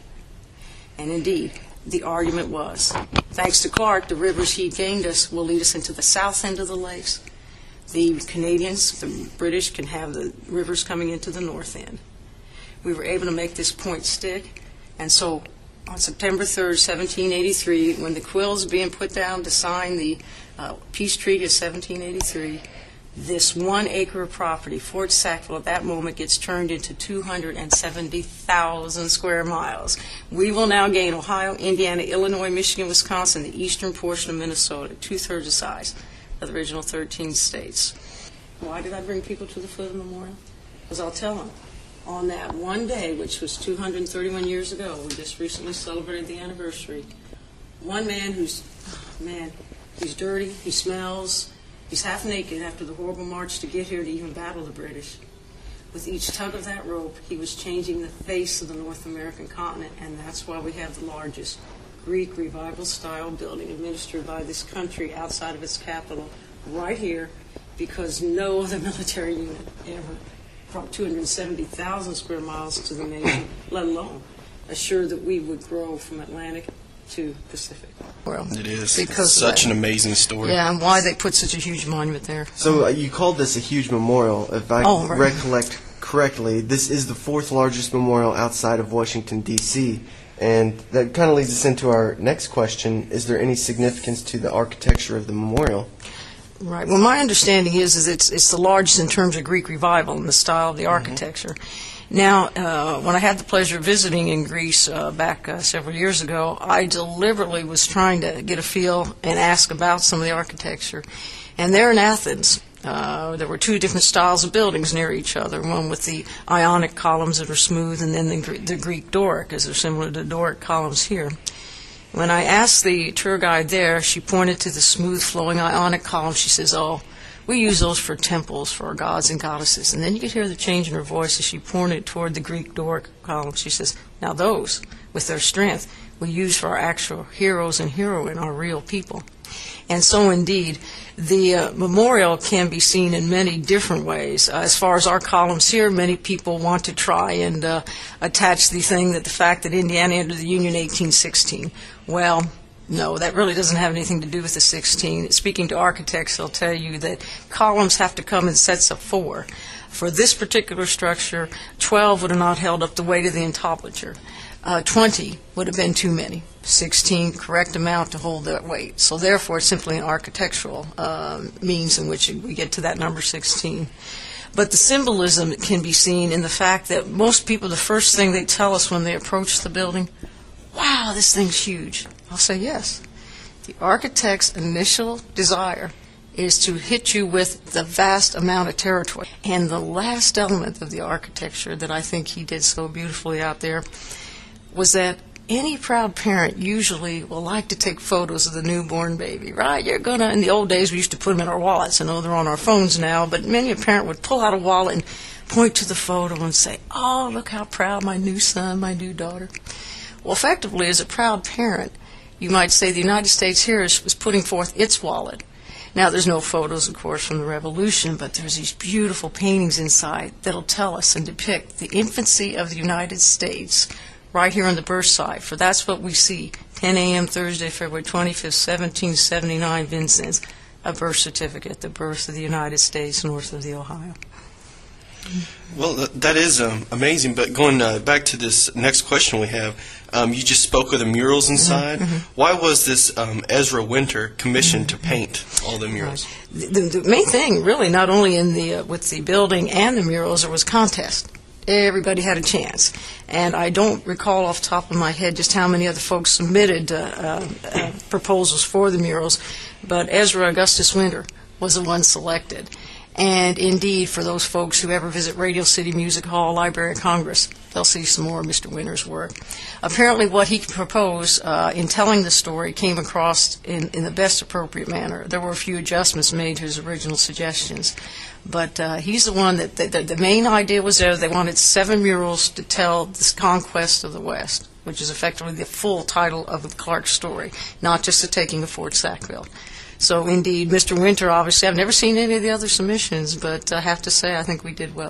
And indeed, the argument was, thanks to Clark, the rivers he gained us will lead us into the south end of the lakes. The Canadians, the British, can have the rivers coming into the north end. We were able to make this point stick, and so on September 3rd, 1783, when the quills being put down to sign the Peace Treaty of 1783, this 1 acre of property, Fort Sackville, at that moment gets turned into 270,000 square miles. We will now gain Ohio, Indiana, Illinois, Michigan, Wisconsin, the eastern portion of Minnesota, 2/3 the size of the original 13 states. Why did I bring people to the foot of the memorial? Because I'll tell them, on that one day, which was 231 years ago, we just recently celebrated the anniversary, one man he's dirty, he smells, he's half naked after the horrible march to get here to even battle the British. With each tug of that rope, he was changing the face of the North American continent, and that's why we have the largest Greek revival-style building administered by this country outside of its capital right here, because no other military unit ever brought 270,000 square miles to the nation, let alone assure that we would grow from Atlantic to Pacific. Well, it is. Because such an amazing story. Yeah, and why they put such a huge monument there. So you called this a huge memorial. If I recollect correctly, this is the 4th largest memorial outside of Washington, D.C., and that kind of leads us into our next question. Is there any significance to the architecture of the memorial? Right. Well, my understanding is it's the largest in terms of Greek revival in the style of the architecture. Now, when I had the pleasure of visiting in Greece back several years ago, I deliberately was trying to get a feel and ask about some of the architecture. And there in Athens, there were two different styles of buildings near each other, one with the Ionic columns that are smooth, and then the Greek Doric, as they're similar to the Doric columns here. When I asked the tour guide there, she pointed to the smooth flowing Ionic columns. She says, "Oh, we use those for temples, for our gods and goddesses." And then you could hear the change in her voice as she pointed toward the Greek Doric columns. She says, "Now those, with their strength, we use for our actual heroes and heroine, our real people." And so indeed, the memorial can be seen in many different ways. As far as our columns here, many people want to try and attach the fact that Indiana entered the Union in 1816. Well, no, that really doesn't have anything to do with the 16. Speaking to architects, they'll tell you that columns have to come in sets of 4. For this particular structure, 12 would have not held up the weight of the entablature. 20 would have been too many. 16, correct amount to hold that weight. So therefore, it's simply an architectural means in which we get to that number 16. But the symbolism can be seen in the fact that most people, the first thing they tell us when they approach the building, "Wow, this thing's huge." I'll say yes. The architect's initial desire is to hit you with the vast amount of territory. And the last element of the architecture that I think he did so beautifully out there was that any proud parent usually will like to take photos of the newborn baby, right? In the old days we used to put them in our wallets. I know they're on our phones now, but many a parent would pull out a wallet and point to the photo and say, "Oh, look how proud my new son, my new daughter." Well, effectively, as a proud parent, you might say the United States here was putting forth its wallet. Now, there's no photos, of course, from the Revolution, but there's these beautiful paintings inside that'll tell us and depict the infancy of the United States right here on the birth side, for that's what we see. 10 a.m. Thursday, February 25th, 1779, Vincennes, a birth certificate, the birth of the United States north of the Ohio. Well, that is amazing. But going back to this next question we have, you just spoke of the murals inside. Why was this Ezra Winter commissioned to paint all the murals? The main thing, really, not only in with the building and the murals, there was contest. Everybody had a chance. And I don't recall off the top of my head just how many other folks submitted proposals for the murals, but Ezra Augustus Winter was the one selected. And indeed, for those folks who ever visit Radio City Music Hall, Library of Congress, they'll see some more of Mr. Winter's work. Apparently what he proposed in telling the story came across in the best appropriate manner. There were a few adjustments made to his original suggestions. But he's the one that the main idea was there. They wanted 7 murals to tell this conquest of the West, which is effectively the full title of the Clark story, not just the taking of Fort Sackville. So, indeed, Mr. Winter, obviously, I've never seen any of the other submissions, but I have to say I think we did well.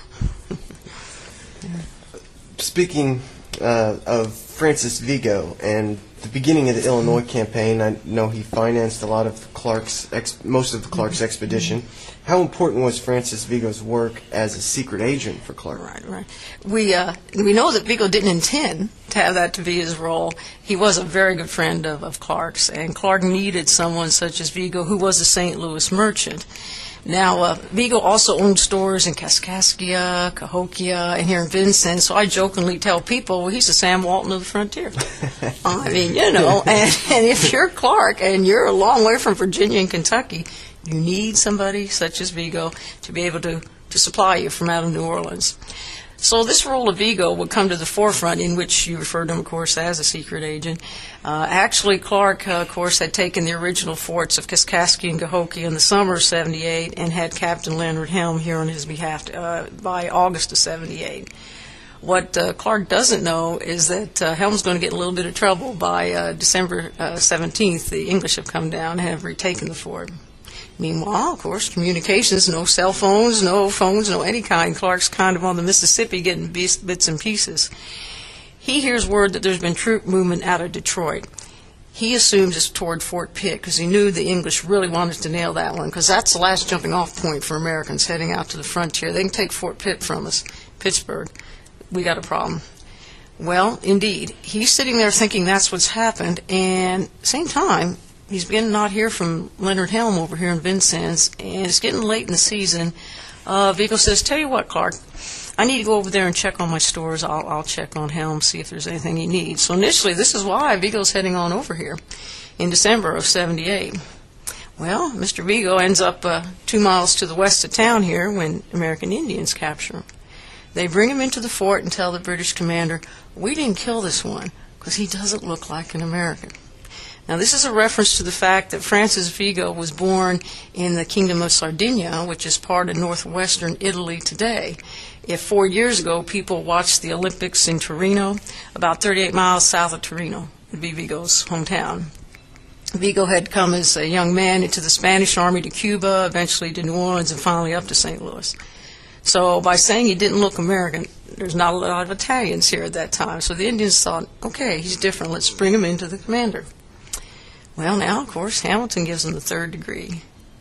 Speaking of Francis Vigo and the beginning of the Illinois campaign, I know he financed a lot of most of Clark's expedition. How important was Francis Vigo's work as a secret agent for Clark? Right. We know that Vigo didn't intend to have that to be his role. He was a very good friend of Clark's, and Clark needed someone such as Vigo, who was a St. Louis merchant. Now, Vigo also owned stores in Kaskaskia, Cahokia, and here in Vincennes, so I jokingly tell people, well, he's the Sam Walton of the frontier. I mean, and if you're Clark and you're a long way from Virginia and Kentucky, you need somebody such as Vigo to be able to supply you from out of New Orleans. So this role of Vigo would come to the forefront, in which you referred to him, of course, as a secret agent. Actually, Clark, of course, had taken the original forts of Kaskaskia and Cahokia in the summer of '78 and had Captain Leonard Helm here on his behalf by August of '78. What Clark doesn't know is that Helm's going to get in a little bit of trouble by December 17th. The English have come down and have retaken the fort. Meanwhile, of course, communications, no cell phones, no phones, no any kind. Clark's kind of on the Mississippi getting bits and pieces. He hears word that there's been troop movement out of Detroit. He assumes it's toward Fort Pitt because he knew the English really wanted to nail that one, because that's the last jumping off point for Americans heading out to the frontier. They can take Fort Pitt from us, Pittsburgh. We got a problem. Well, indeed, he's sitting there thinking that's what's happened, and at the same time, he's beginning to not hear from Leonard Helm over here in Vincennes, and it's getting late in the season. Vigo says, tell you what, Clark, I need to go over there and check on my stores. I'll check on Helm, see if there's anything he needs. So initially, this is why Vigo's heading on over here in December of 78. Well, Mr. Vigo ends up 2 miles to the west of town here when American Indians capture him. They bring him into the fort and tell the British commander, we didn't kill this one because he doesn't look like an American. Now, this is a reference to the fact that Francis Vigo was born in the Kingdom of Sardinia, which is part of northwestern Italy today. If 4 years ago people watched the Olympics in Torino, about 38 miles south of Torino would be Vigo's hometown. Vigo had come as a young man into the Spanish army to Cuba, eventually to New Orleans, and finally up to St. Louis. So by saying he didn't look American, there's not a lot of Italians here at that time. So the Indians thought, okay, he's different, let's bring him into the commander. Well, now, of course, Hamilton gives him the 3rd degree.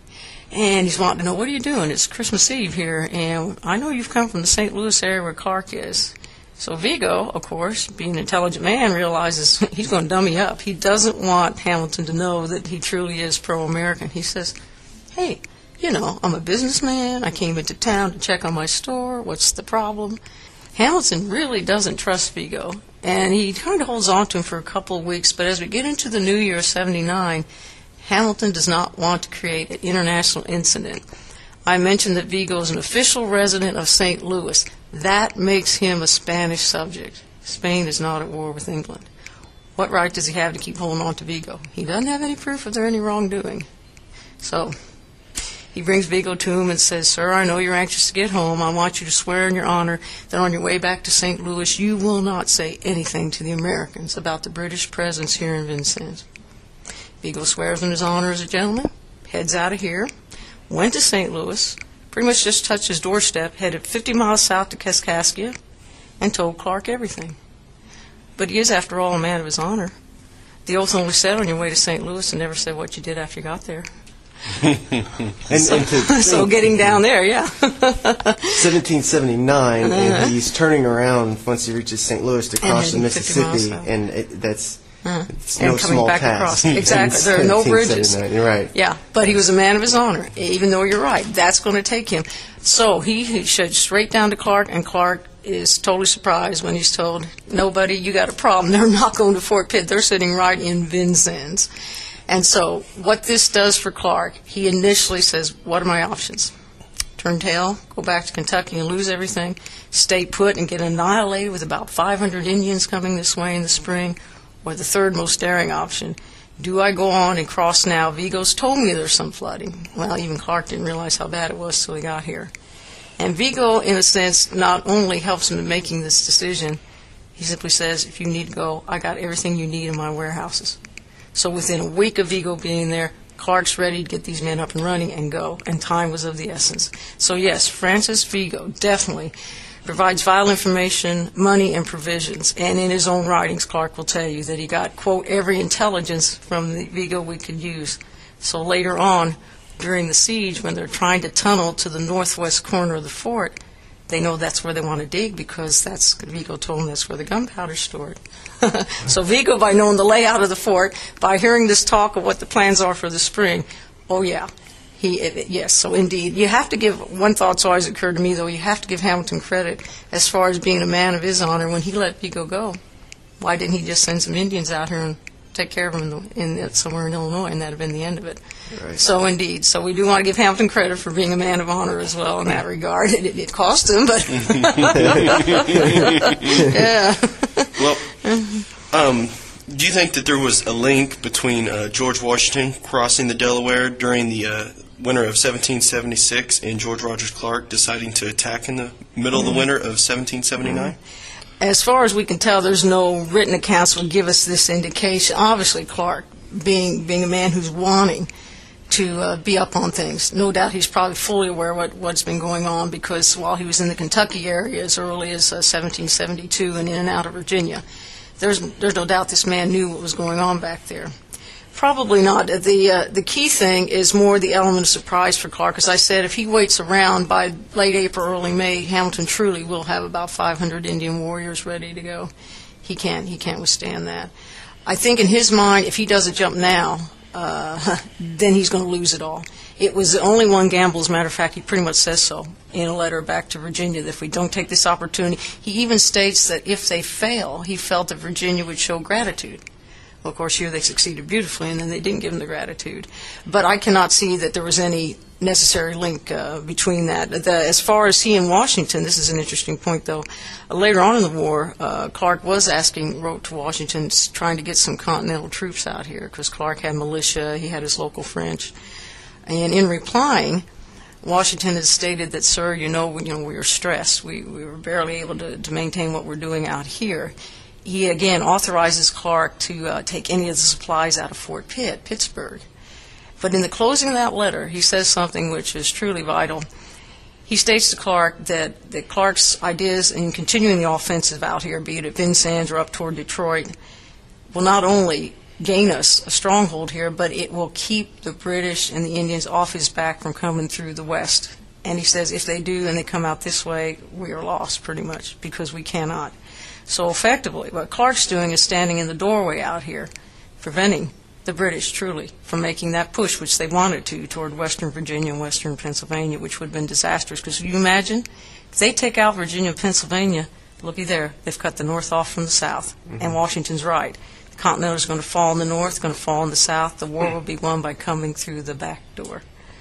And he's wanting to know, what are you doing? It's Christmas Eve here, and I know you've come from the St. Louis area where Clark is. So Vigo, of course, being an intelligent man, realizes he's going to dummy up. He doesn't want Hamilton to know that he truly is pro-American. He says, hey, you know, I'm a businessman. I came into town to check on my store. What's the problem? Hamilton really doesn't trust Vigo, and he kind of holds on to him for a couple of weeks. But as we get into the new year of 79, Hamilton does not want to create an international incident. I mentioned that Vigo is an official resident of St. Louis. That makes him a Spanish subject. Spain is not at war with England. What right does he have to keep holding on to Vigo? He doesn't have any proof of there any wrongdoing. So he brings Vigo to him and says, sir, I know you're anxious to get home. I want you to swear in your honor that on your way back to St. Louis, you will not say anything to the Americans about the British presence here in Vincennes. Vigo swears in his honor as a gentleman, heads out of here, went to St. Louis, pretty much just touched his doorstep, headed 50 miles south to Kaskaskia, and told Clark everything. But he is, after all, a man of his honor. The oath only said on your way to St. Louis and never said what you did after you got there. So getting down there, yeah. 1779, and he's turning around once he reaches St. Louis to cross the Mississippi, and that's it's no small back task. Across. Exactly, there are no bridges. You're right. Yeah, but he was a man of his honor, even though you're right. That's going to take him. So he should straight down to Clark, and Clark is totally surprised when he's told, no, buddy, you got a problem. They're not going to Fort Pitt. They're sitting right in Vincennes. And so what this does for Clark, he initially says, what are my options? Turn tail, go back to Kentucky and lose everything, stay put and get annihilated with about 500 Indians coming this way in the spring, or the third most daring option, do I go on and cross now? Vigo's told me there's some flooding. Well, even Clark didn't realize how bad it was till he got here. And Vigo, in a sense, not only helps him in making this decision, he simply says, if you need to go, I got everything you need in my warehouses. So within a week of Vigo being there, Clark's ready to get these men up and running and go, and time was of the essence. So yes, Francis Vigo definitely provides vital information, money, and provisions. And in his own writings, Clark will tell you that he got, quote, every intelligence from the Vigo we could use. So later on, during the siege, when they're trying to tunnel to the northwest corner of the fort, they know that's where they want to dig because that's, Vigo told them that's where the gunpowder's stored. So Vigo, by knowing the layout of the fort, by hearing this talk of what the plans are for the spring, oh yeah, yes, so indeed. You have to give, one thought's always occurred to me though, you have to give Hamilton credit as far as being a man of his honor when he let Vigo go. Why didn't he just send some Indians out here and take care of him somewhere in Illinois, and that would have been the end of it. Right. So indeed, so we do want to give Hamilton credit for being a man of honor as well in that regard. It cost him, but yeah. Well, do you think that there was a link between George Washington crossing the Delaware during the winter of 1776 and George Rogers Clark deciding to attack in the middle of the winter of 1779? As far as we can tell, there's no written accounts will give us this indication. Obviously, Clark, being a man who's wanting to be up on things, no doubt he's probably fully aware of what's been going on, because while he was in the Kentucky area as early as 1772 and in and out of Virginia, there's no doubt this man knew what was going on back there. Probably not. The key thing is more the element of surprise for Clark. As I said, if he waits around by late April, early May, Hamilton truly will have about 500 Indian warriors ready to go. He can't withstand that. I think in his mind, if he doesn't jump now, then he's going to lose it all. It was the only one gamble. As a matter of fact, he pretty much says so in a letter back to Virginia, that if we don't take this opportunity, he even states that if they fail, he felt that Virginia would show gratitude. Well, of course, here they succeeded beautifully, and then they didn't give him the gratitude. But I cannot see that there was any necessary link between that. As far as he and Washington, this is an interesting point, though. Later on in the war, Clark wrote to Washington trying to get some Continental troops out here, because Clark had militia, he had his local French. And in replying, Washington has stated that, sir, we were stressed. We were barely able to maintain what we're doing out here. He, again, authorizes Clark to take any of the supplies out of Fort Pitt, Pittsburgh. But in the closing of that letter, he says something which is truly vital. He states to Clark that Clark's ideas in continuing the offensive out here, be it at Vincennes or up toward Detroit, will not only gain us a stronghold here, but it will keep the British and the Indians off his back from coming through the west. And he says if they do and they come out this way, we are lost pretty much, because we cannot. So effectively, what Clark's doing is standing in the doorway out here, preventing the British truly from making that push which they wanted to toward western Virginia and western Pennsylvania, which would have been disastrous. Because you imagine, if they take out Virginia and Pennsylvania, looky there, they've cut the North off from the South. And Washington's right. The Continental is going to fall in the North, going to fall in the South. The war will be won by coming through the back door.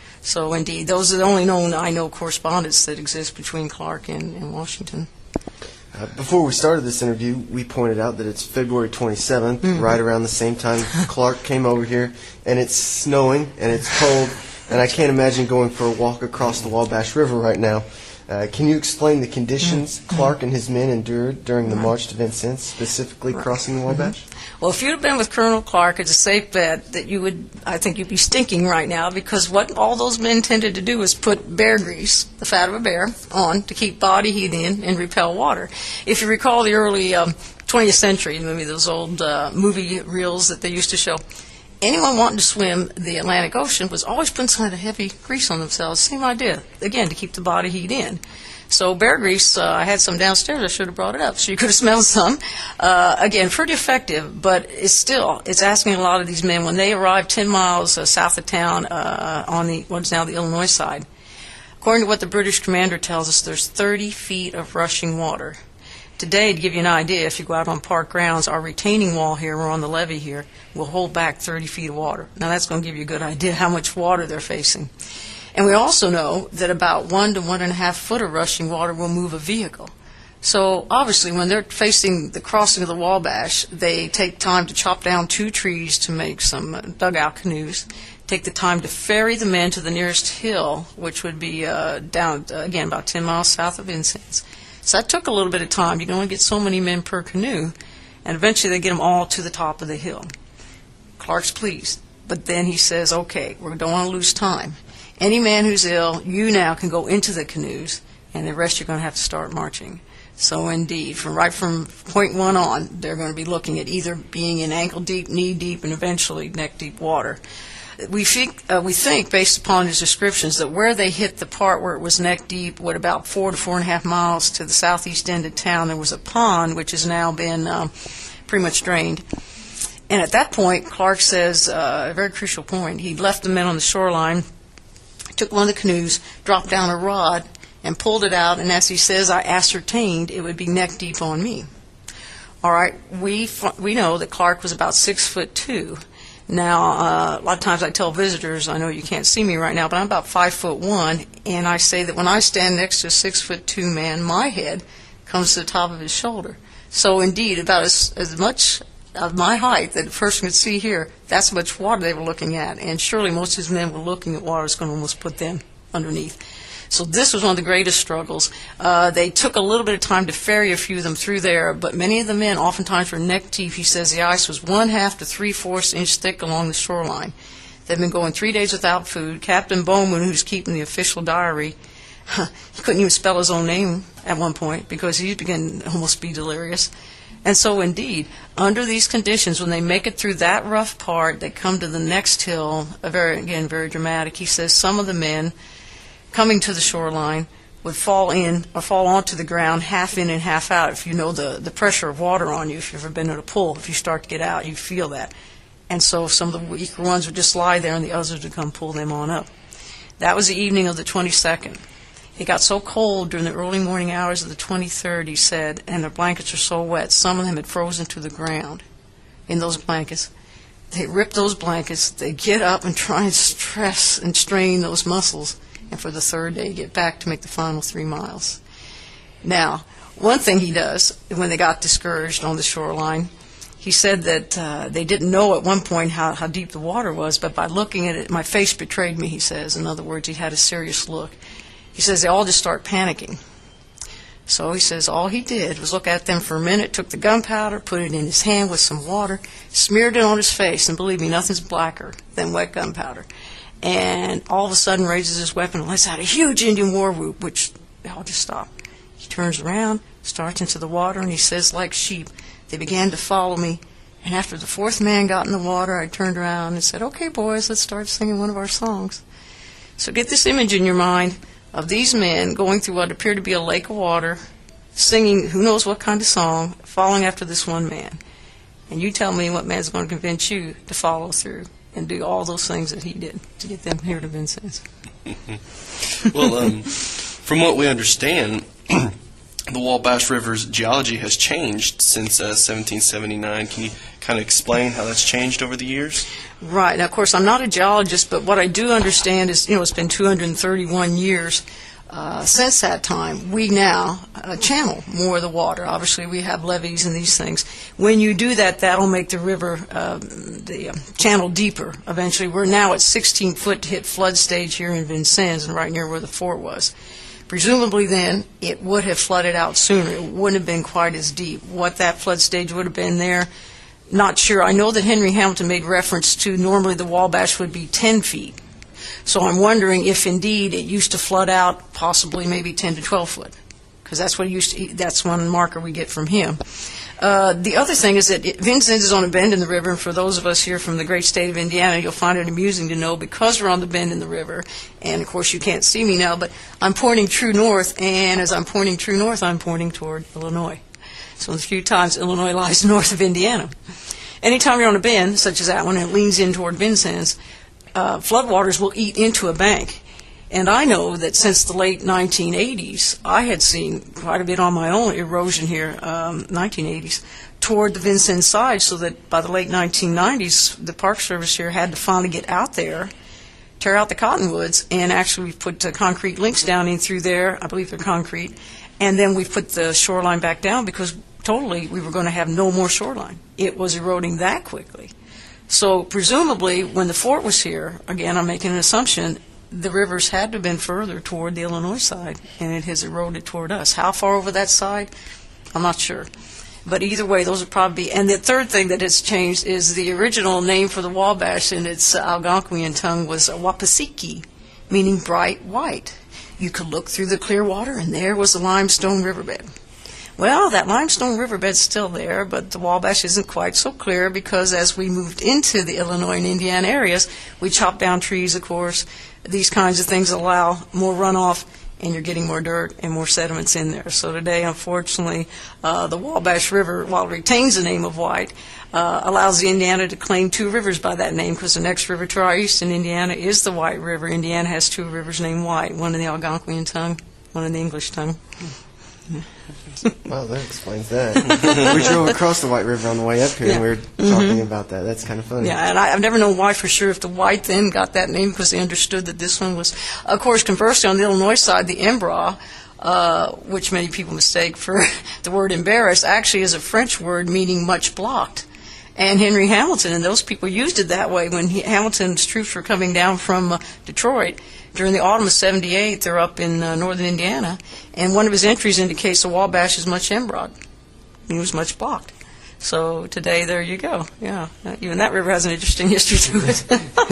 So indeed, those are the only correspondence that exists between Clark and Washington. Before we started this interview, we pointed out that it's February 27th, right around the same time Clark came over here, and it's snowing and it's cold, and I can't imagine going for a walk across the Wabash River right now. Can you explain the conditions Clark and his men endured during the march to Vincennes, specifically crossing the Wabash? Well, if you'd have been with Colonel Clark, it's a safe bet that you'd be stinking right now, because what all those men tended to do was put bear grease, the fat of a bear, on to keep body heat in and repel water. If you recall the early 20th century, maybe those old movie reels that they used to show, anyone wanting to swim the Atlantic Ocean was always putting some kind of heavy grease on themselves. Same idea, again, to keep the body heat in. So bear grease, I had some downstairs. I should have brought it up, so you could have smelled some. Again, pretty effective, but it's asking a lot of these men. When they arrived 10 miles south of town on what's now the Illinois side, according to what the British commander tells us, there's 30 feet of rushing water. Today, to give you an idea, if you go out on park grounds, our retaining wall here, we're on the levee here, will hold back 30 feet of water. Now, that's going to give you a good idea how much water they're facing. And we also know that about 1 to 1.5 foot of rushing water will move a vehicle. So obviously when they're facing the crossing of the Wabash, they take time to chop down 2 trees to make some dugout canoes, take the time to ferry the men to the nearest hill, which would be down, again, about 10 miles south of Vincennes. So that took a little bit of time. You can only get so many men per canoe, and eventually they get them all to the top of the hill. Clark's pleased, but then he says, okay, we don't want to lose time. Any man who's ill, you now can go into the canoes, and the rest you're going to have to start marching. So indeed, from point 1 on, they're going to be looking at either being in ankle-deep, knee-deep, and eventually neck-deep water. We think, based upon his descriptions, that where they hit the part where it was neck-deep, what about 4 to 4.5 miles to the southeast end of town, there was a pond which has now been pretty much drained. And at that point, Clark says, a very crucial point, he left the men on the shoreline, took one of the canoes, dropped down a rod, and pulled it out, and as he says, I ascertained it would be neck-deep on me. All right, we know that Clark was about 6'2". Now, a lot of times I tell visitors, I know you can't see me right now, but I'm about 5'1", and I say that when I stand next to a 6'2" man, my head comes to the top of his shoulder. So indeed, about as much of my height that a person could see here, that's how much water they were looking at. And surely most of his men were looking at water that's going to almost put them underneath. So this was one of the greatest struggles. They took a little bit of time to ferry a few of them through there, but many of the men oftentimes were neck deep. He says the ice was 1/2 to 3/4 inch thick along the shoreline. They've been going 3 days without food. Captain Bowman, who's keeping the official diary, he couldn't even spell his own name at one point because he began to almost be delirious. And so indeed, under these conditions, when they make it through that rough part, they come to the next hill, very dramatic. He says some of the men coming to the shoreline would fall in or fall onto the ground half in and half out. If you know the pressure of water on you, if you've ever been in a pool, if you start to get out, you feel that. And so some of the weaker ones would just lie there and the others would come pull them on up. That was the evening of the 22nd. It got so cold during the early morning hours of the 23rd, he said, and the blankets were so wet, some of them had frozen to the ground in those blankets. They rip those blankets, they get up and try and stress and strain those muscles, and for the third day get back to make the final 3 miles. Now, one thing he does, when they got discouraged on the shoreline, he said that they didn't know at one point how deep the water was, but by looking at it, my face betrayed me, he says. In other words, he had a serious look. He says they all just start panicking. So he says all he did was look at them for a minute, took the gunpowder, put it in his hand with some water, smeared it on his face, and believe me, nothing's blacker than wet gunpowder. And all of a sudden raises his weapon and lets out a huge Indian war whoop, which they all just stop. He turns around, starts into the water, and he says, like sheep, they began to follow me. And after the 4th man got in the water, I turned around and said, okay, boys, let's start singing one of our songs. So get this image in your mind of these men going through what appeared to be a lake of water, singing who knows what kind of song, following after this one man. And you tell me what man's going to convince you to follow through and do all those things that he did to get them here to Vincennes. Well, from what we understand, the Wabash River's geology has changed since 1779. Can you kind of explain how that's changed over the years? Right. Now, of course, I'm not a geologist, but what I do understand is, it's been 231 years since that time. We now channel more of the water. Obviously, we have levees and these things. When you do that, that'll make the river, the channel deeper eventually. We're now at 16 foot to hit flood stage here in Vincennes and right near where the fort was. Presumably then, it would have flooded out sooner. It wouldn't have been quite as deep. What that flood stage would have been there, not sure. I know that Henry Hamilton made reference to normally the Wabash would be 10 feet. So I'm wondering if indeed it used to flood out possibly maybe 10 to 12 foot, because that's what it used to. That's one marker we get from him. The other thing is that Vincennes is on a bend in the river, and for those of us here from the great state of Indiana, you'll find it amusing to know because we're on the bend in the river, and of course you can't see me now, but I'm pointing true north, and as I'm pointing true north, I'm pointing toward Illinois. So in a few times, Illinois lies north of Indiana. Anytime you're on a bend, such as that one, and it leans in toward Vincennes, floodwaters will eat into a bank. And I know that since the late 1980s, I had seen quite a bit on my own erosion here, 1980s, toward the Vincennes side, so that by the late 1990s, the Park Service here had to finally get out there, tear out the cottonwoods, and actually we've put concrete links down in through there. I believe they're concrete. And then we've put the shoreline back down because totally we were going to have no more shoreline. It was eroding that quickly. So presumably when the fort was here, again, I'm making an assumption, the rivers had to have been further toward the Illinois side, and it has eroded toward us. How far over that side? I'm not sure. But either way, those would probably be. And the third thing that has changed is the original name for the Wabash in its Algonquian tongue was Wapasiki, meaning bright white. You could look through the clear water, and there was the limestone riverbed. Well, that limestone riverbed's still there, but the Wabash isn't quite so clear because as we moved into the Illinois and Indiana areas, we chopped down trees, of course. These kinds of things allow more runoff, and you're getting more dirt and more sediments in there. So today, unfortunately, the Wabash River, while it retains the name of White, allows the Indiana to claim 2 rivers by that name because the next river to our east in Indiana is the White River. Indiana has 2 rivers named White, one in the Algonquian tongue, one in the English tongue. Well, that explains that. We drove across the White River on the way up here, and we were talking about that. That's kind of funny. Yeah, and I've never known why for sure if the White then got that name because they understood that this one was. Of course, conversely, on the Illinois side, the Embra, which many people mistake for the word embarrass, actually is a French word meaning much blocked. And Henry Hamilton and those people used it that way when Hamilton's troops were coming down from Detroit. During the autumn of '78, they're up in northern Indiana, and one of his entries indicates the Wabash is much embroed. He was much blocked. So today, there you go. Yeah, even that river has an interesting history to it.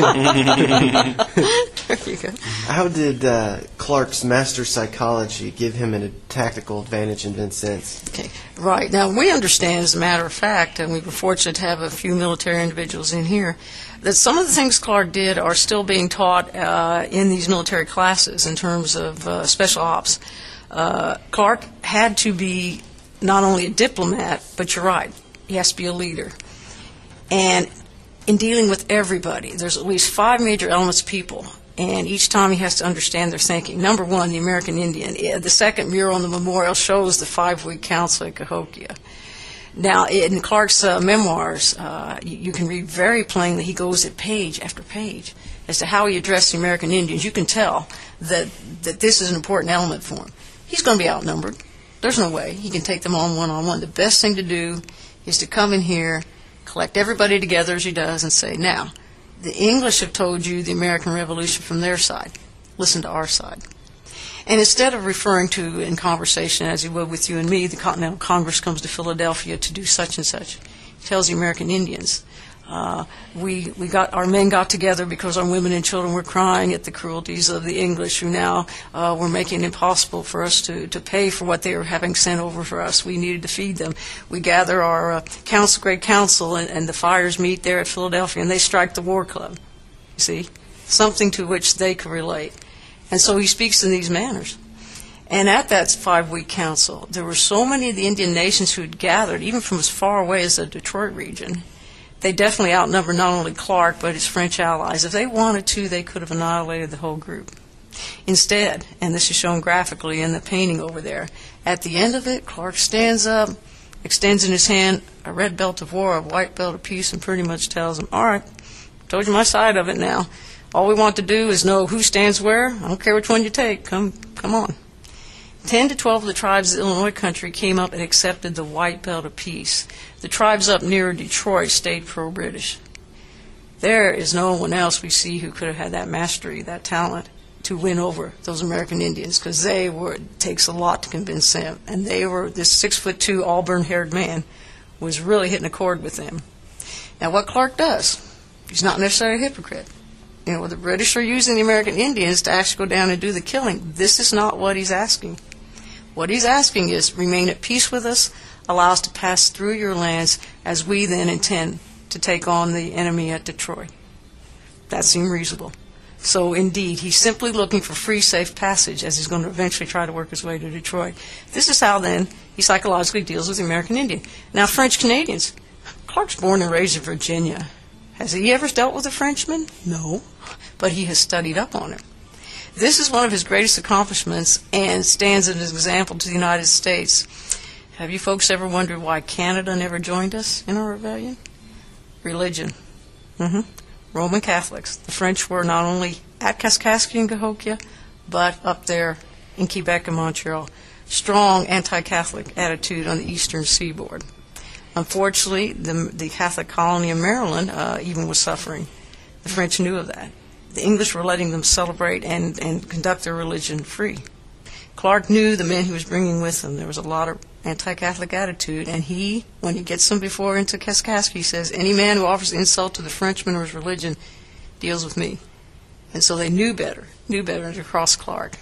There you go. How did Clark's master psychology give him a tactical advantage in Vincennes? Okay, right. Now, we understand, as a matter of fact, and we were fortunate to have a few military individuals in here, that some of the things Clark did are still being taught in these military classes in terms of special ops. Clark had to be not only a diplomat, but you're right, he has to be a leader. And in dealing with everybody, there's at least 5 major elements of people, and each time he has to understand their thinking. Number one, the American Indian. The second mural on the memorial shows the 5-week council at Cahokia. Now, in Clark's memoirs, you can read very plainly, he goes at page after page as to how he addressed the American Indians. You can tell that this is an important element for him. He's going to be outnumbered. There's no way he can take them on one-on-one. The best thing to do is to come in here, collect everybody together as he does, and say, now, the English have told you the American Revolution from their side. Listen to our side. And instead of referring to in conversation, as he would with you and me, the Continental Congress comes to Philadelphia to do such and such, he tells the American Indians, our men got together because our women and children were crying at the cruelties of the English, who now were making it impossible for us to pay for what they were having sent over for us. We needed to feed them. We gather our great council, and the fires meet there at Philadelphia, and they strike the war club. You see, something to which they could relate. And so he speaks in these manners. And at that 5-week council, there were so many of the Indian nations who had gathered, even from as far away as the Detroit region. They definitely outnumbered not only Clark, but his French allies. If they wanted to, they could have annihilated the whole group. Instead, and this is shown graphically in the painting over there, at the end of it, Clark stands up, extends in his hand a red belt of war, a white belt of peace, and pretty much tells them, all right, told you my side of it now. All we want to do is know who stands where. I don't care which one you take. Come on. 10 to 12 of the tribes of the Illinois country came up and accepted the white belt of peace. The tribes up near Detroit stayed pro-British. There is no one else we see who could have had that mastery, that talent, to win over those American Indians, because it takes a lot to convince them. And this 6'2", auburn-haired man was really hitting a chord with them. Now, what Clark does, he's not necessarily a hypocrite. You know, the British are using the American Indians to actually go down and do the killing. This is not what he's asking. What he's asking is, remain at peace with us, allow us to pass through your lands as we then intend to take on the enemy at Detroit. That seemed reasonable. So indeed, he's simply looking for free, safe passage as he's going to eventually try to work his way to Detroit. This is how then he psychologically deals with the American Indian. Now, French Canadians. Clark's born and raised in Virginia. Has he ever dealt with a Frenchman? No, but he has studied up on him. This is one of his greatest accomplishments and stands as an example to the United States. Have you folks ever wondered why Canada never joined us in our rebellion? Religion. Roman Catholics. The French were not only at Kaskaskia and Cahokia, but up there in Quebec and Montreal. Strong anti-Catholic attitude on the eastern seaboard. Unfortunately, the Catholic colony of Maryland even was suffering. The French knew of that. The English were letting them celebrate and conduct their religion free. Clark knew the men he was bringing with him. There was a lot of anti-Catholic attitude, and when he gets them into Kaskaskia, he says, any man who offers insult to the Frenchman or his religion deals with me. And so they knew better to cross Clark.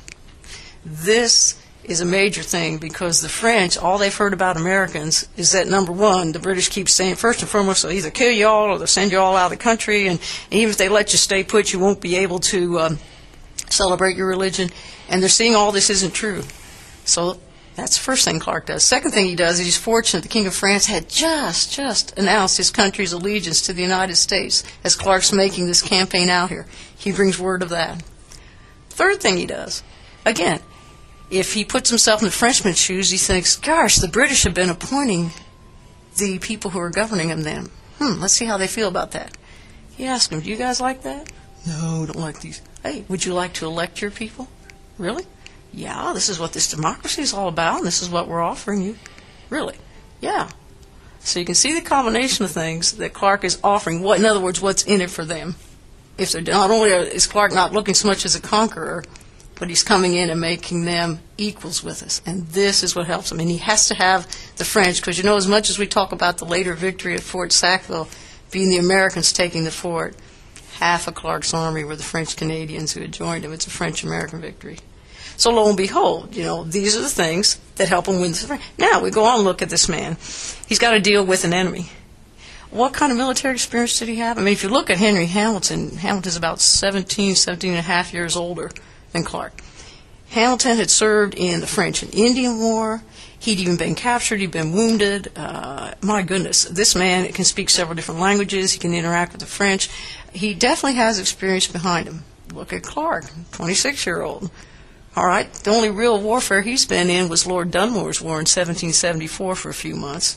This is a major thing, because the French, all they've heard about Americans is that, number one, the British keep saying, first and foremost, they'll either kill you all or they'll send you all out of the country, and even if they let you stay put, you won't be able to celebrate your religion. And they're seeing all this isn't true. So that's the first thing Clark does. Second thing he does is he's fortunate the King of France had just announced his country's allegiance to the United States as Clark's making this campaign out here. He brings word of that. Third thing he does, again, if he puts himself in the Frenchman's shoes, he thinks, gosh, the British have been appointing the people who are governing them then. Let's see how they feel about that. He asks them, do you guys like that? No, don't like these. Hey, would you like to elect your people? Really? Yeah, this is what this democracy is all about, and this is what we're offering you. Really? Yeah. So you can see the combination of things that Clark is offering. In other words, what's in it for them. If they're not only is Clark not looking so much as a conqueror, but he's coming in and making them equals with us. And this is what helps him. And he has to have the French, because as much as we talk about the later victory at Fort Sackville being the Americans taking the fort, half of Clark's army were the French Canadians who had joined him. It's a French-American victory. So lo and behold, these are the things that help him win the French. Now we go on and look at this man. He's got to deal with an enemy. What kind of military experience did he have? I mean, if you look at Henry Hamilton, Hamilton's about 17 and a half years older than Clark. Hamilton had served in the French and Indian War. He'd even been captured. He'd been wounded. My goodness, this man can speak several different languages. He can interact with the French. He definitely has experience behind him. Look at Clark, 26-year-old. All right, the only real warfare he's been in was Lord Dunmore's War in 1774 for a few months.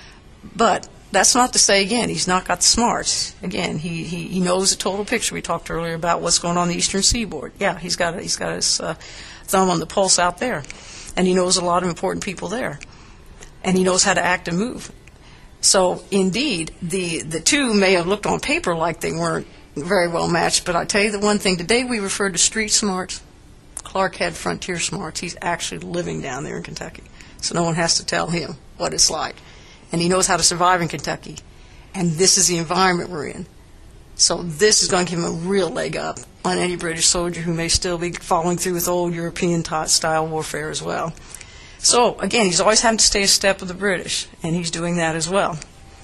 But that's not to say, again, he's not got the smarts. Again, he knows the total picture. We talked earlier about what's going on the eastern seaboard. Yeah, he's got his thumb on the pulse out there. And he knows a lot of important people there. And he knows how to act and move. So, indeed, the two may have looked on paper like they weren't very well matched, but I tell you the one thing, today we refer to street smarts. Clark had frontier smarts. He's actually living down there in Kentucky. So no one has to tell him what it's like. And he knows how to survive in Kentucky. And this is the environment we're in. So this is going to give him a real leg up on any British soldier who may still be following through with old European-style warfare as well. So, again, he's always having to stay a step with the British, and he's doing that as well.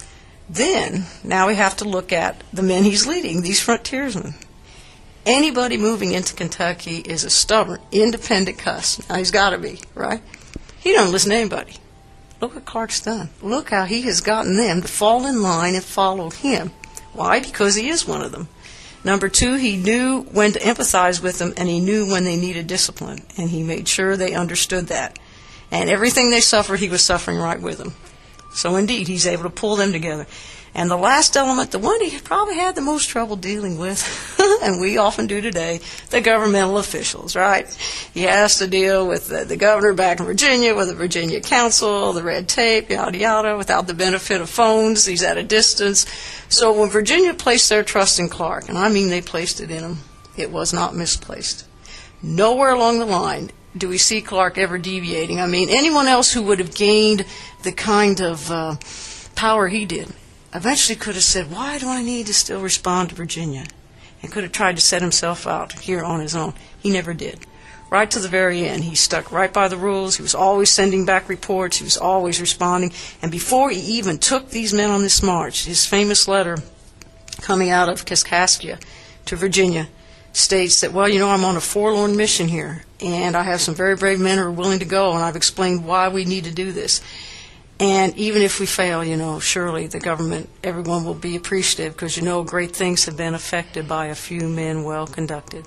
Then, now we have to look at the men he's leading, these frontiersmen. Anybody moving into Kentucky is a stubborn, independent cuss. Now, he's got to be, right? He don't listen to anybody. Look what Clark's done. Look how he has gotten them to fall in line and follow him. Why? Because he is one of them. Number two, he knew when to empathize with them, and he knew when they needed discipline, and he made sure they understood that. And everything they suffered, he was suffering right with them. So indeed, he's able to pull them together. And the last element, the one he probably had the most trouble dealing with, and we often do today, the governmental officials, right? He has to deal with the governor back in Virginia, with the Virginia Council, the red tape, yada, yada, without the benefit of phones. He's at a distance. So when Virginia placed their trust in Clark, and I mean they placed it in him, it was not misplaced. Nowhere along the line do we see Clark ever deviating. I mean, anyone else who would have gained the kind of power he did eventually could have said, why do I need to still respond to Virginia? And could have tried to set himself out here on his own. He never did. Right to the very end, he stuck right by the rules. He was always sending back reports. He was always responding. And before he even took these men on this march, his famous letter coming out of Kaskaskia to Virginia states that, well, you know, I'm on a forlorn mission here, and I have some very brave men who are willing to go, and I've explained why we need to do this. And even if we fail, you know, surely the government, everyone will be appreciative, because, you know, great things have been effected by a few men well conducted.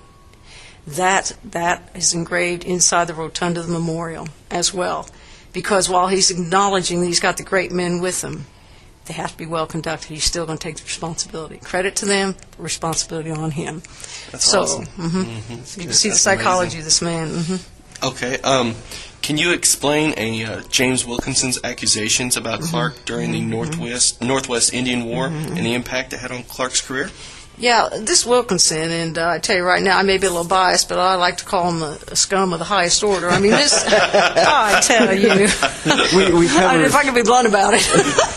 That is engraved inside the rotunda of the memorial as well, because while he's acknowledging that he's got the great men with him, they have to be well conducted. He's still going to take the responsibility. Credit to them, responsibility on him. That's awesome. So you can see the psychology of this man. Okay. Can you explain James Wilkinson's accusations about Clark during the Northwest Indian War and the impact it had on Clark's career? Yeah, this Wilkinson, and I tell you right now, I may be a little biased, but I like to call him a scum of the highest order. I mean, this, I tell you, we covered, if I can be blunt about it.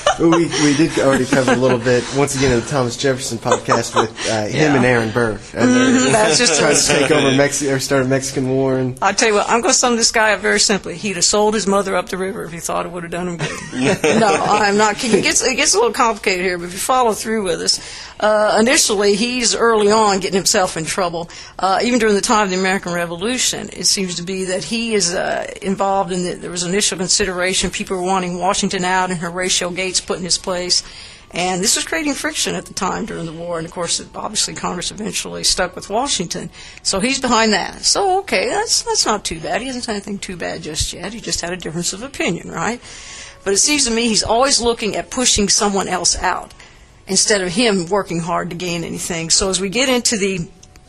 we did already cover a little bit, once again, in the Thomas Jefferson podcast with him and Aaron Burr. That's just trying to take over Mexico, or start a Mexican war. And I tell you what, I'm going to sum this guy up very simply. He'd have sold his mother up the river if he thought it would have done him good. No, I'm not kidding. It gets a little complicated here, but if you follow through with us, initially, he's early on getting himself in trouble. Even during the time of the American Revolution, it seems to be that he is involved in there was initial consideration. People were wanting Washington out and Horatio Gates put in his place. And this was creating friction at the time during the war. And, of course, obviously Congress eventually stuck with Washington. So he's behind that. So, okay, that's not too bad. He hasn't done anything too bad just yet. He just had a difference of opinion, right? But it seems to me he's always looking at pushing someone else out instead of him working hard to gain anything. So as we get into the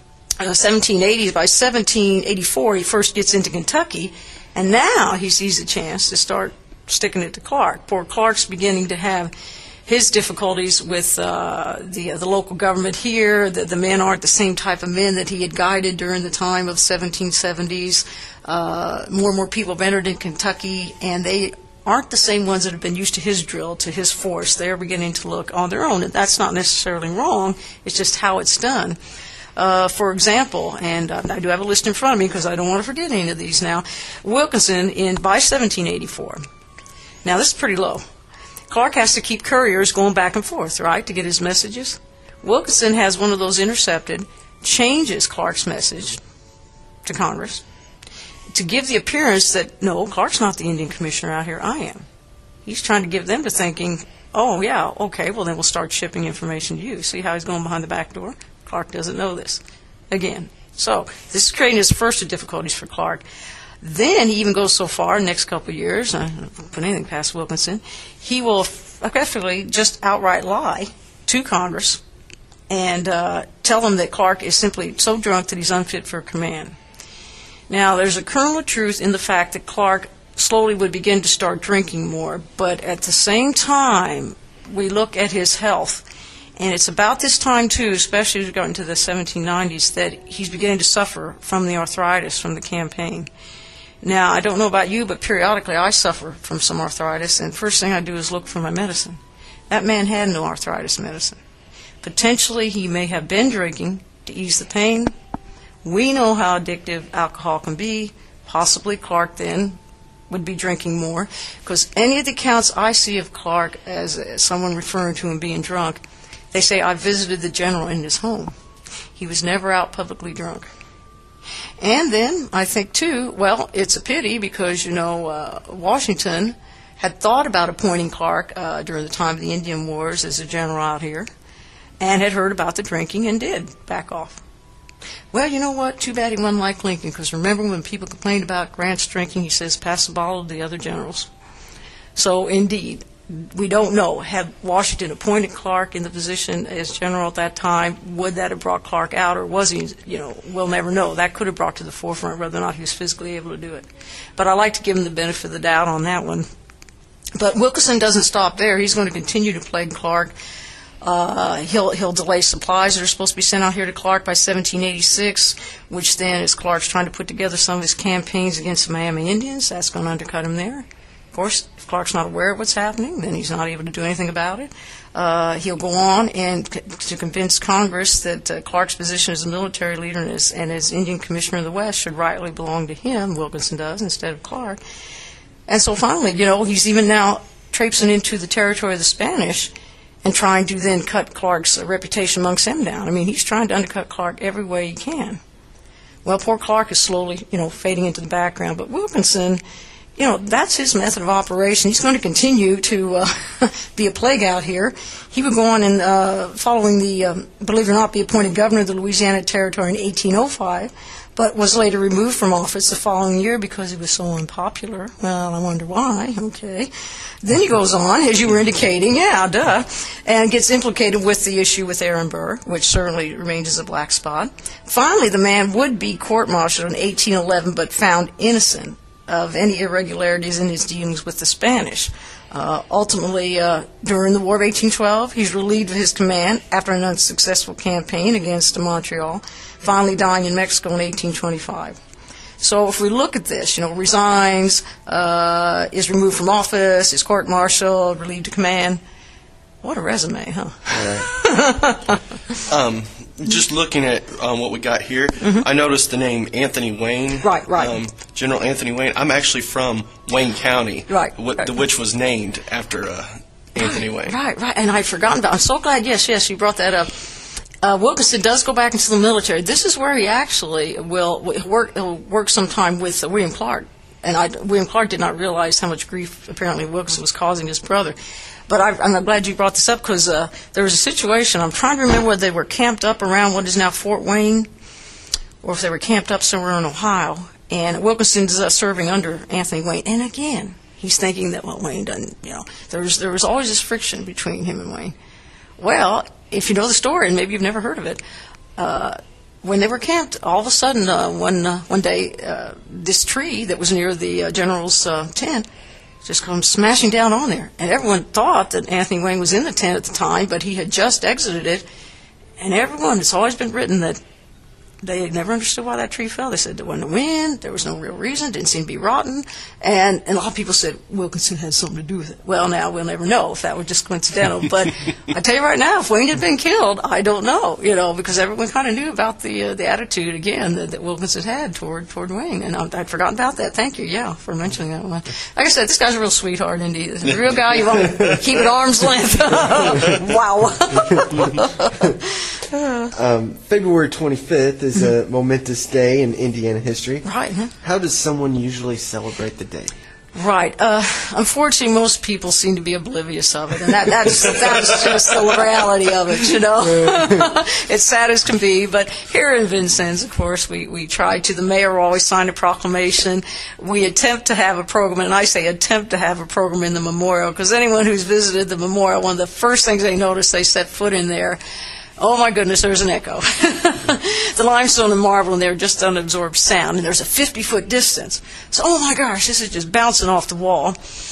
1780s, by 1784, he first gets into Kentucky, and now he sees a chance to start sticking it to Clark. Poor Clark's beginning to have his difficulties with the local government here. The men aren't the same type of men that he had guided during the time of 1770s. More and more people have entered in Kentucky, and they aren't the same ones that have been used to his drill, to his force. They're beginning to look on their own, and that's not necessarily wrong. It's just how it's done. For example, and I do have a list in front of me because I don't want to forget any of these now, Wilkinson, by 1784. Now, this is pretty low. Clark has to keep couriers going back and forth, right, to get his messages. Wilkinson has one of those intercepted, changes Clark's message to Congress, to give the appearance that, no, Clark's not the Indian commissioner out here, I am. He's trying to give them to thinking, oh, yeah, okay, well, then we'll start shipping information to you. See how he's going behind the back door? Clark doesn't know this. Again. So this is creating his first of difficulties for Clark. Then he even goes so far, next couple of years, I don't put anything past Wilkinson, he will effectively just outright lie to Congress and tell them that Clark is simply so drunk that he's unfit for command. Now, there's a kernel of truth in the fact that Clark slowly would begin to start drinking more, but at the same time, we look at his health, and it's about this time, too, especially as we got into the 1790s, that he's beginning to suffer from the arthritis from the campaign. Now, I don't know about you, but periodically I suffer from some arthritis, and first thing I do is look for my medicine. That man had no arthritis medicine. Potentially, he may have been drinking to ease the pain. We know how addictive alcohol can be. Possibly Clark then would be drinking more, because any of the accounts I see of Clark as someone referring to him being drunk, they say, I visited the general in his home. He was never out publicly drunk. And then, I think, too, well, it's a pity because, Washington had thought about appointing Clark during the time of the Indian Wars as a general out here, and had heard about the drinking and did back off. Well, you know what? Too bad he wasn't like Lincoln, because remember when people complained about Grant's drinking, he says, pass the bottle to the other generals. So, indeed, we don't know. Had Washington appointed Clark in the position as general at that time, would that have brought Clark out, or was he, we'll never know. That could have brought to the forefront whether or not he was physically able to do it. But I like to give him the benefit of the doubt on that one. But Wilkinson doesn't stop there. He's going to continue to plague Clark. He'll delay supplies that are supposed to be sent out here to Clark by 1786, which then is Clark's trying to put together some of his campaigns against the Miami Indians. That's going to undercut him there. Of course, if Clark's not aware of what's happening, then he's not able to do anything about it. He'll go on and to convince Congress that Clark's position as a military leader and as Indian Commissioner of the West should rightly belong to him, Wilkinson does, instead of Clark. And so finally, he's even now traipsing into the territory of the Spanish and trying to then cut Clark's reputation amongst them down. I mean, he's trying to undercut Clark every way he can. Well, poor Clark is slowly, fading into the background. But Wilkinson, that's his method of operation. He's going to continue to be a plague out here. He would go on and, following the, believe it or not, be appointed governor of the Louisiana Territory in 1805, but was later removed from office the following year because he was so unpopular. Well, I wonder why. Okay. Then he goes on, as you were indicating, and gets implicated with the issue with Aaron Burr, which certainly remains as a black spot. Finally, the man would be court-martialed in 1811, but found innocent of any irregularities in his dealings with the Spanish. Ultimately, during the War of 1812, he's relieved of his command after an unsuccessful campaign against Montreal, finally dying in Mexico in 1825. So if we look at this, resigns, is removed from office, is court-martialed, relieved of command. What a resume, huh? Just looking at what we got here, I noticed the name Anthony Wayne. Right. General Anthony Wayne. I'm actually from Wayne County, right. Which was named after Anthony Wayne. Right. And I'd forgotten about it. I'm so glad, yes, you brought that up. Wilkinson does go back into the military. This is where he actually will work sometime with William Clark. And William Clark did not realize how much grief apparently Wilkinson was causing his brother. But I'm glad you brought this up because there was a situation. I'm trying to remember whether they were camped up around what is now Fort Wayne or if they were camped up somewhere in Ohio. And Wilkinson's serving under Anthony Wayne. And again, he's thinking that, Wayne doesn't, there was always this friction between him and Wayne. Well, if you know the story, and maybe you've never heard of it, when they were camped, all of a sudden, one day, this tree that was near the general's tent just comes smashing down on there. And everyone thought that Anthony Wayne was in the tent at the time, but he had just exited it. And it's always been written that they never understood why that tree fell. They said there wasn't a wind, there was no real reason, didn't seem to be rotten. And a lot of people said Wilkinson had something to do with it. Well, now we'll never know if that was just coincidental. But I tell you right now, if Wayne had been killed, I don't know, because everyone kind of knew about the attitude, again, that Wilkinson had toward Wayne. And I'd forgotten about that. Thank you, for mentioning that one. Like I said, this guy's a real sweetheart, indeed. He's a real guy you want to keep at arm's length. Wow. February 25th is a momentous day in Indiana history. Right. How does someone usually celebrate the day? Right. Unfortunately, most people seem to be oblivious of it, and that's just the reality of it, you know. It's sad as can be, but here in Vincennes, of course, we try to. The mayor will always sign a proclamation. We attempt to have a program, and I say attempt to have a program in the memorial, because anyone who's visited the memorial, one of the first things they notice they set foot in there, oh my goodness, there's an echo. The limestone and marble in there just unabsorbed sound, and there's a 50-foot distance. So, oh my gosh, this is just bouncing off the wall.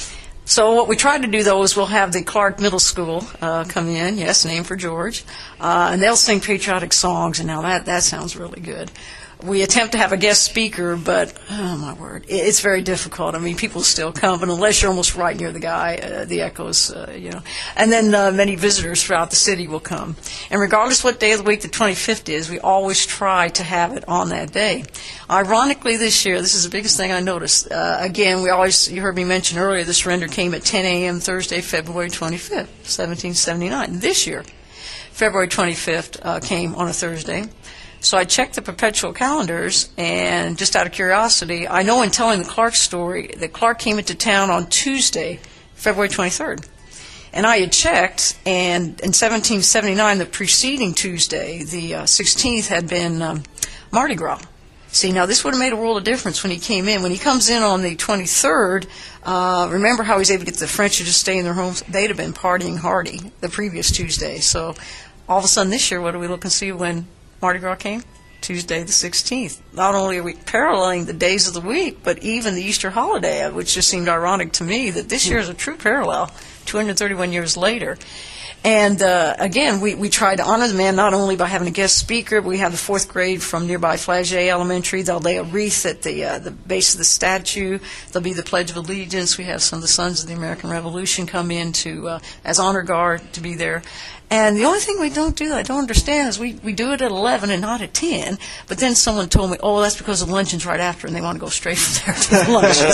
So what we try to do, though, is we'll have the Clark Middle School come in, yes, named for George, and they'll sing patriotic songs, and now that sounds really good. We attempt to have a guest speaker, but, oh my word, it's very difficult. I mean, people still come, but unless you're almost right near the guy, the echoes, you know. And then many visitors throughout the city will come. And regardless what day of the week the 25th is, we always try to have it on that day. Ironically, this year, this is the biggest thing I noticed. Again, you heard me mention earlier, the surrender came at 10 a.m. Thursday, February 25th, 1779. This year, February 25th came on a Thursday. So I checked the perpetual calendars, and just out of curiosity, I know in telling the Clark story that Clark came into town on Tuesday, February 23rd. And I had checked, and in 1779, the preceding Tuesday, the 16th, had been Mardi Gras. See, now this would have made a world of difference when he came in. When he comes in on the 23rd, remember how he was able to get the French to just stay in their homes? They'd have been partying hardy the previous Tuesday. So all of a sudden this year, what do we look and see when Mardi Gras came? Tuesday the 16th. Not only are we paralleling the days of the week, but even the Easter holiday, which just seemed ironic to me that this year is a true parallel, 231 years later. And again, we try to honor the man not only by having a guest speaker, but we have the fourth grade from nearby Flagey Elementary. They'll lay a wreath at the base of the statue. There'll be the Pledge of Allegiance. We have some of the Sons of the American Revolution come in to as honor guard to be there. And the only thing we don't do that I don't understand is we do it at 11 and not at 10. But then someone told me, oh, that's because the luncheon's right after, and they want to go straight from there to the luncheon.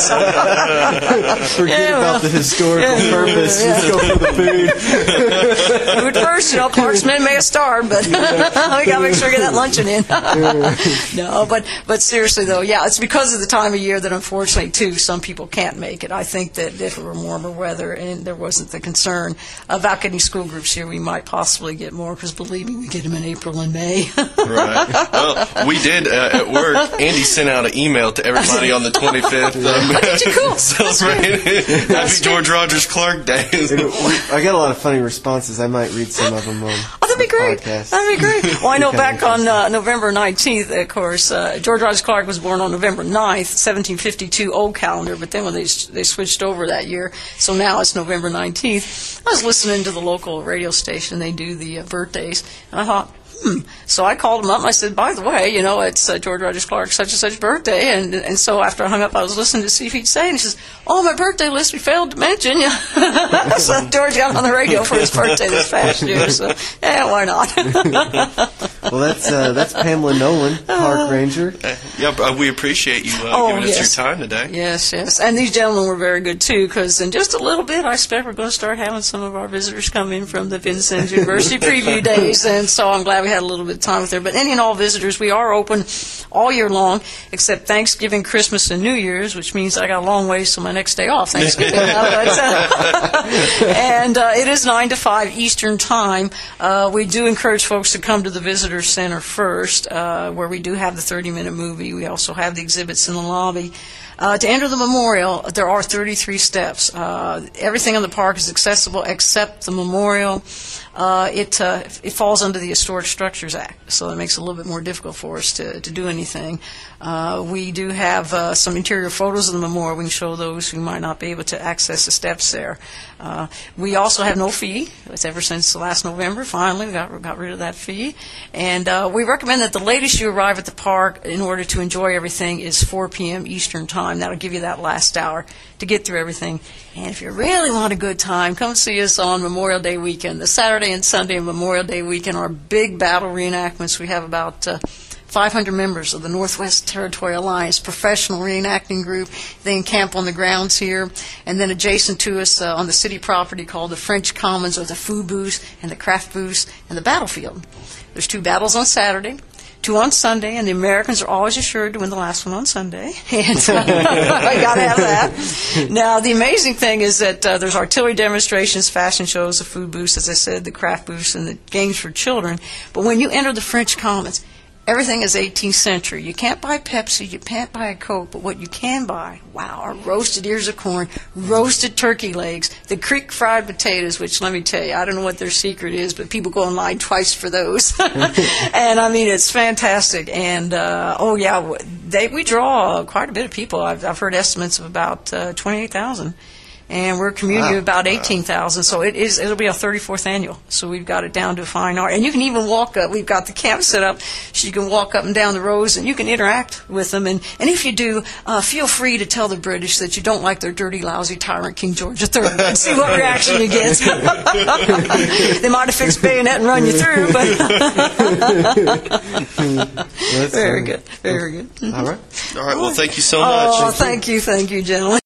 Forget about the historical purpose. Just go for the food. Food first, you know, Clark's men may have starved, but we got to make sure we get that luncheon in. No, but seriously, though, yeah, it's because of the time of year that, unfortunately, too, some people can't make it. I think that if it were warmer weather and there wasn't the concern about getting school groups here, we might possibly get more, because believe me, we get them in April and May. Right. Well, we did at work. Andy sent out an email to everybody on the 25th. Cool. Celebrating Happy George Rogers Clark Day. I got a lot of funny responses. I might read some of them on that'd be great. podcast. That'd be great. Well, I know back on November 19th, of course, George Rogers Clark was born on November 9th, 1752 old calendar, but then when they switched over that year, so now it's November 19th, I was listening to the local radio station. They do the birthdays, and I thought, So I called him up and I said, by the way, you know, it's George Rogers Clark's such and such birthday. And so after I hung up, I was listening to see if he'd say, and he says, oh, my birthday list, we failed to mention you. So George got on the radio for his birthday this past year. So, yeah, why not? Well, that's Pamela Nolan, Park Ranger. Yeah, we appreciate you giving us your time today. Yes, yes. And these gentlemen were very good, too, because in just a little bit, I expect we're going to start having some of our visitors come in from the Vincennes University preview days, and so I'm glad we had a little bit of time with there. But any and all visitors, we are open all year long, except Thanksgiving, Christmas, and New Year's, which means I got a long ways till my next day off, Thanksgiving. And it is 9 to 5 Eastern Time. We do encourage folks to come to the Visitor Center first, where we do have the 30-minute movie. We also have the exhibits in the lobby. To enter the memorial, there are 33 steps. Everything in the park is accessible except the memorial. It falls under the Historic Structures Act, so it makes it a little bit more difficult for us to do anything. We do have some interior photos of the memorial. We can show those who might not be able to access the steps there. We also have no fee. It's ever since last November. Finally, we got rid of that fee. And we recommend that the latest you arrive at the park in order to enjoy everything is 4 p.m. Eastern Time. That'll give you that last hour to get through everything. And if you really want a good time, come see us on Memorial Day weekend. The Saturday and Sunday of Memorial Day weekend are big battle reenactments. We have about 500 members of the Northwest Territorial Alliance professional reenacting group. They encamp on the grounds here, and then adjacent to us on the city property called the French Commons are the food booths and the craft booths and the battlefield. There's 2 battles on Saturday, 2 on Sunday, and the Americans are always assured to win the last one on Sunday. And I got to have that. Now, the amazing thing is that there's artillery demonstrations, fashion shows, the food booths, as I said, the craft booths, and the games for children. But when you enter the French Commons, everything is 18th century. You can't buy Pepsi, you can't buy a Coke, but what you can buy, wow, are roasted ears of corn, roasted turkey legs, the creek fried potatoes, which let me tell you, I don't know what their secret is, but people go in line twice for those. And I mean, it's fantastic. And we draw quite a bit of people. I've heard estimates of about 28,000. And we're a community of about 18,000, so it'll be our 34th annual. So we've got it down to a fine art. And you can even walk up. We've got the camp set up so you can walk up and down the rows and you can interact with them. And if you do, feel free to tell the British that you don't like their dirty, lousy tyrant King George III and see what reaction you get. They might have fixed bayonet and run you through, but very good, very good. All right. All right, well, thank you so much. Oh, thank you, gentlemen.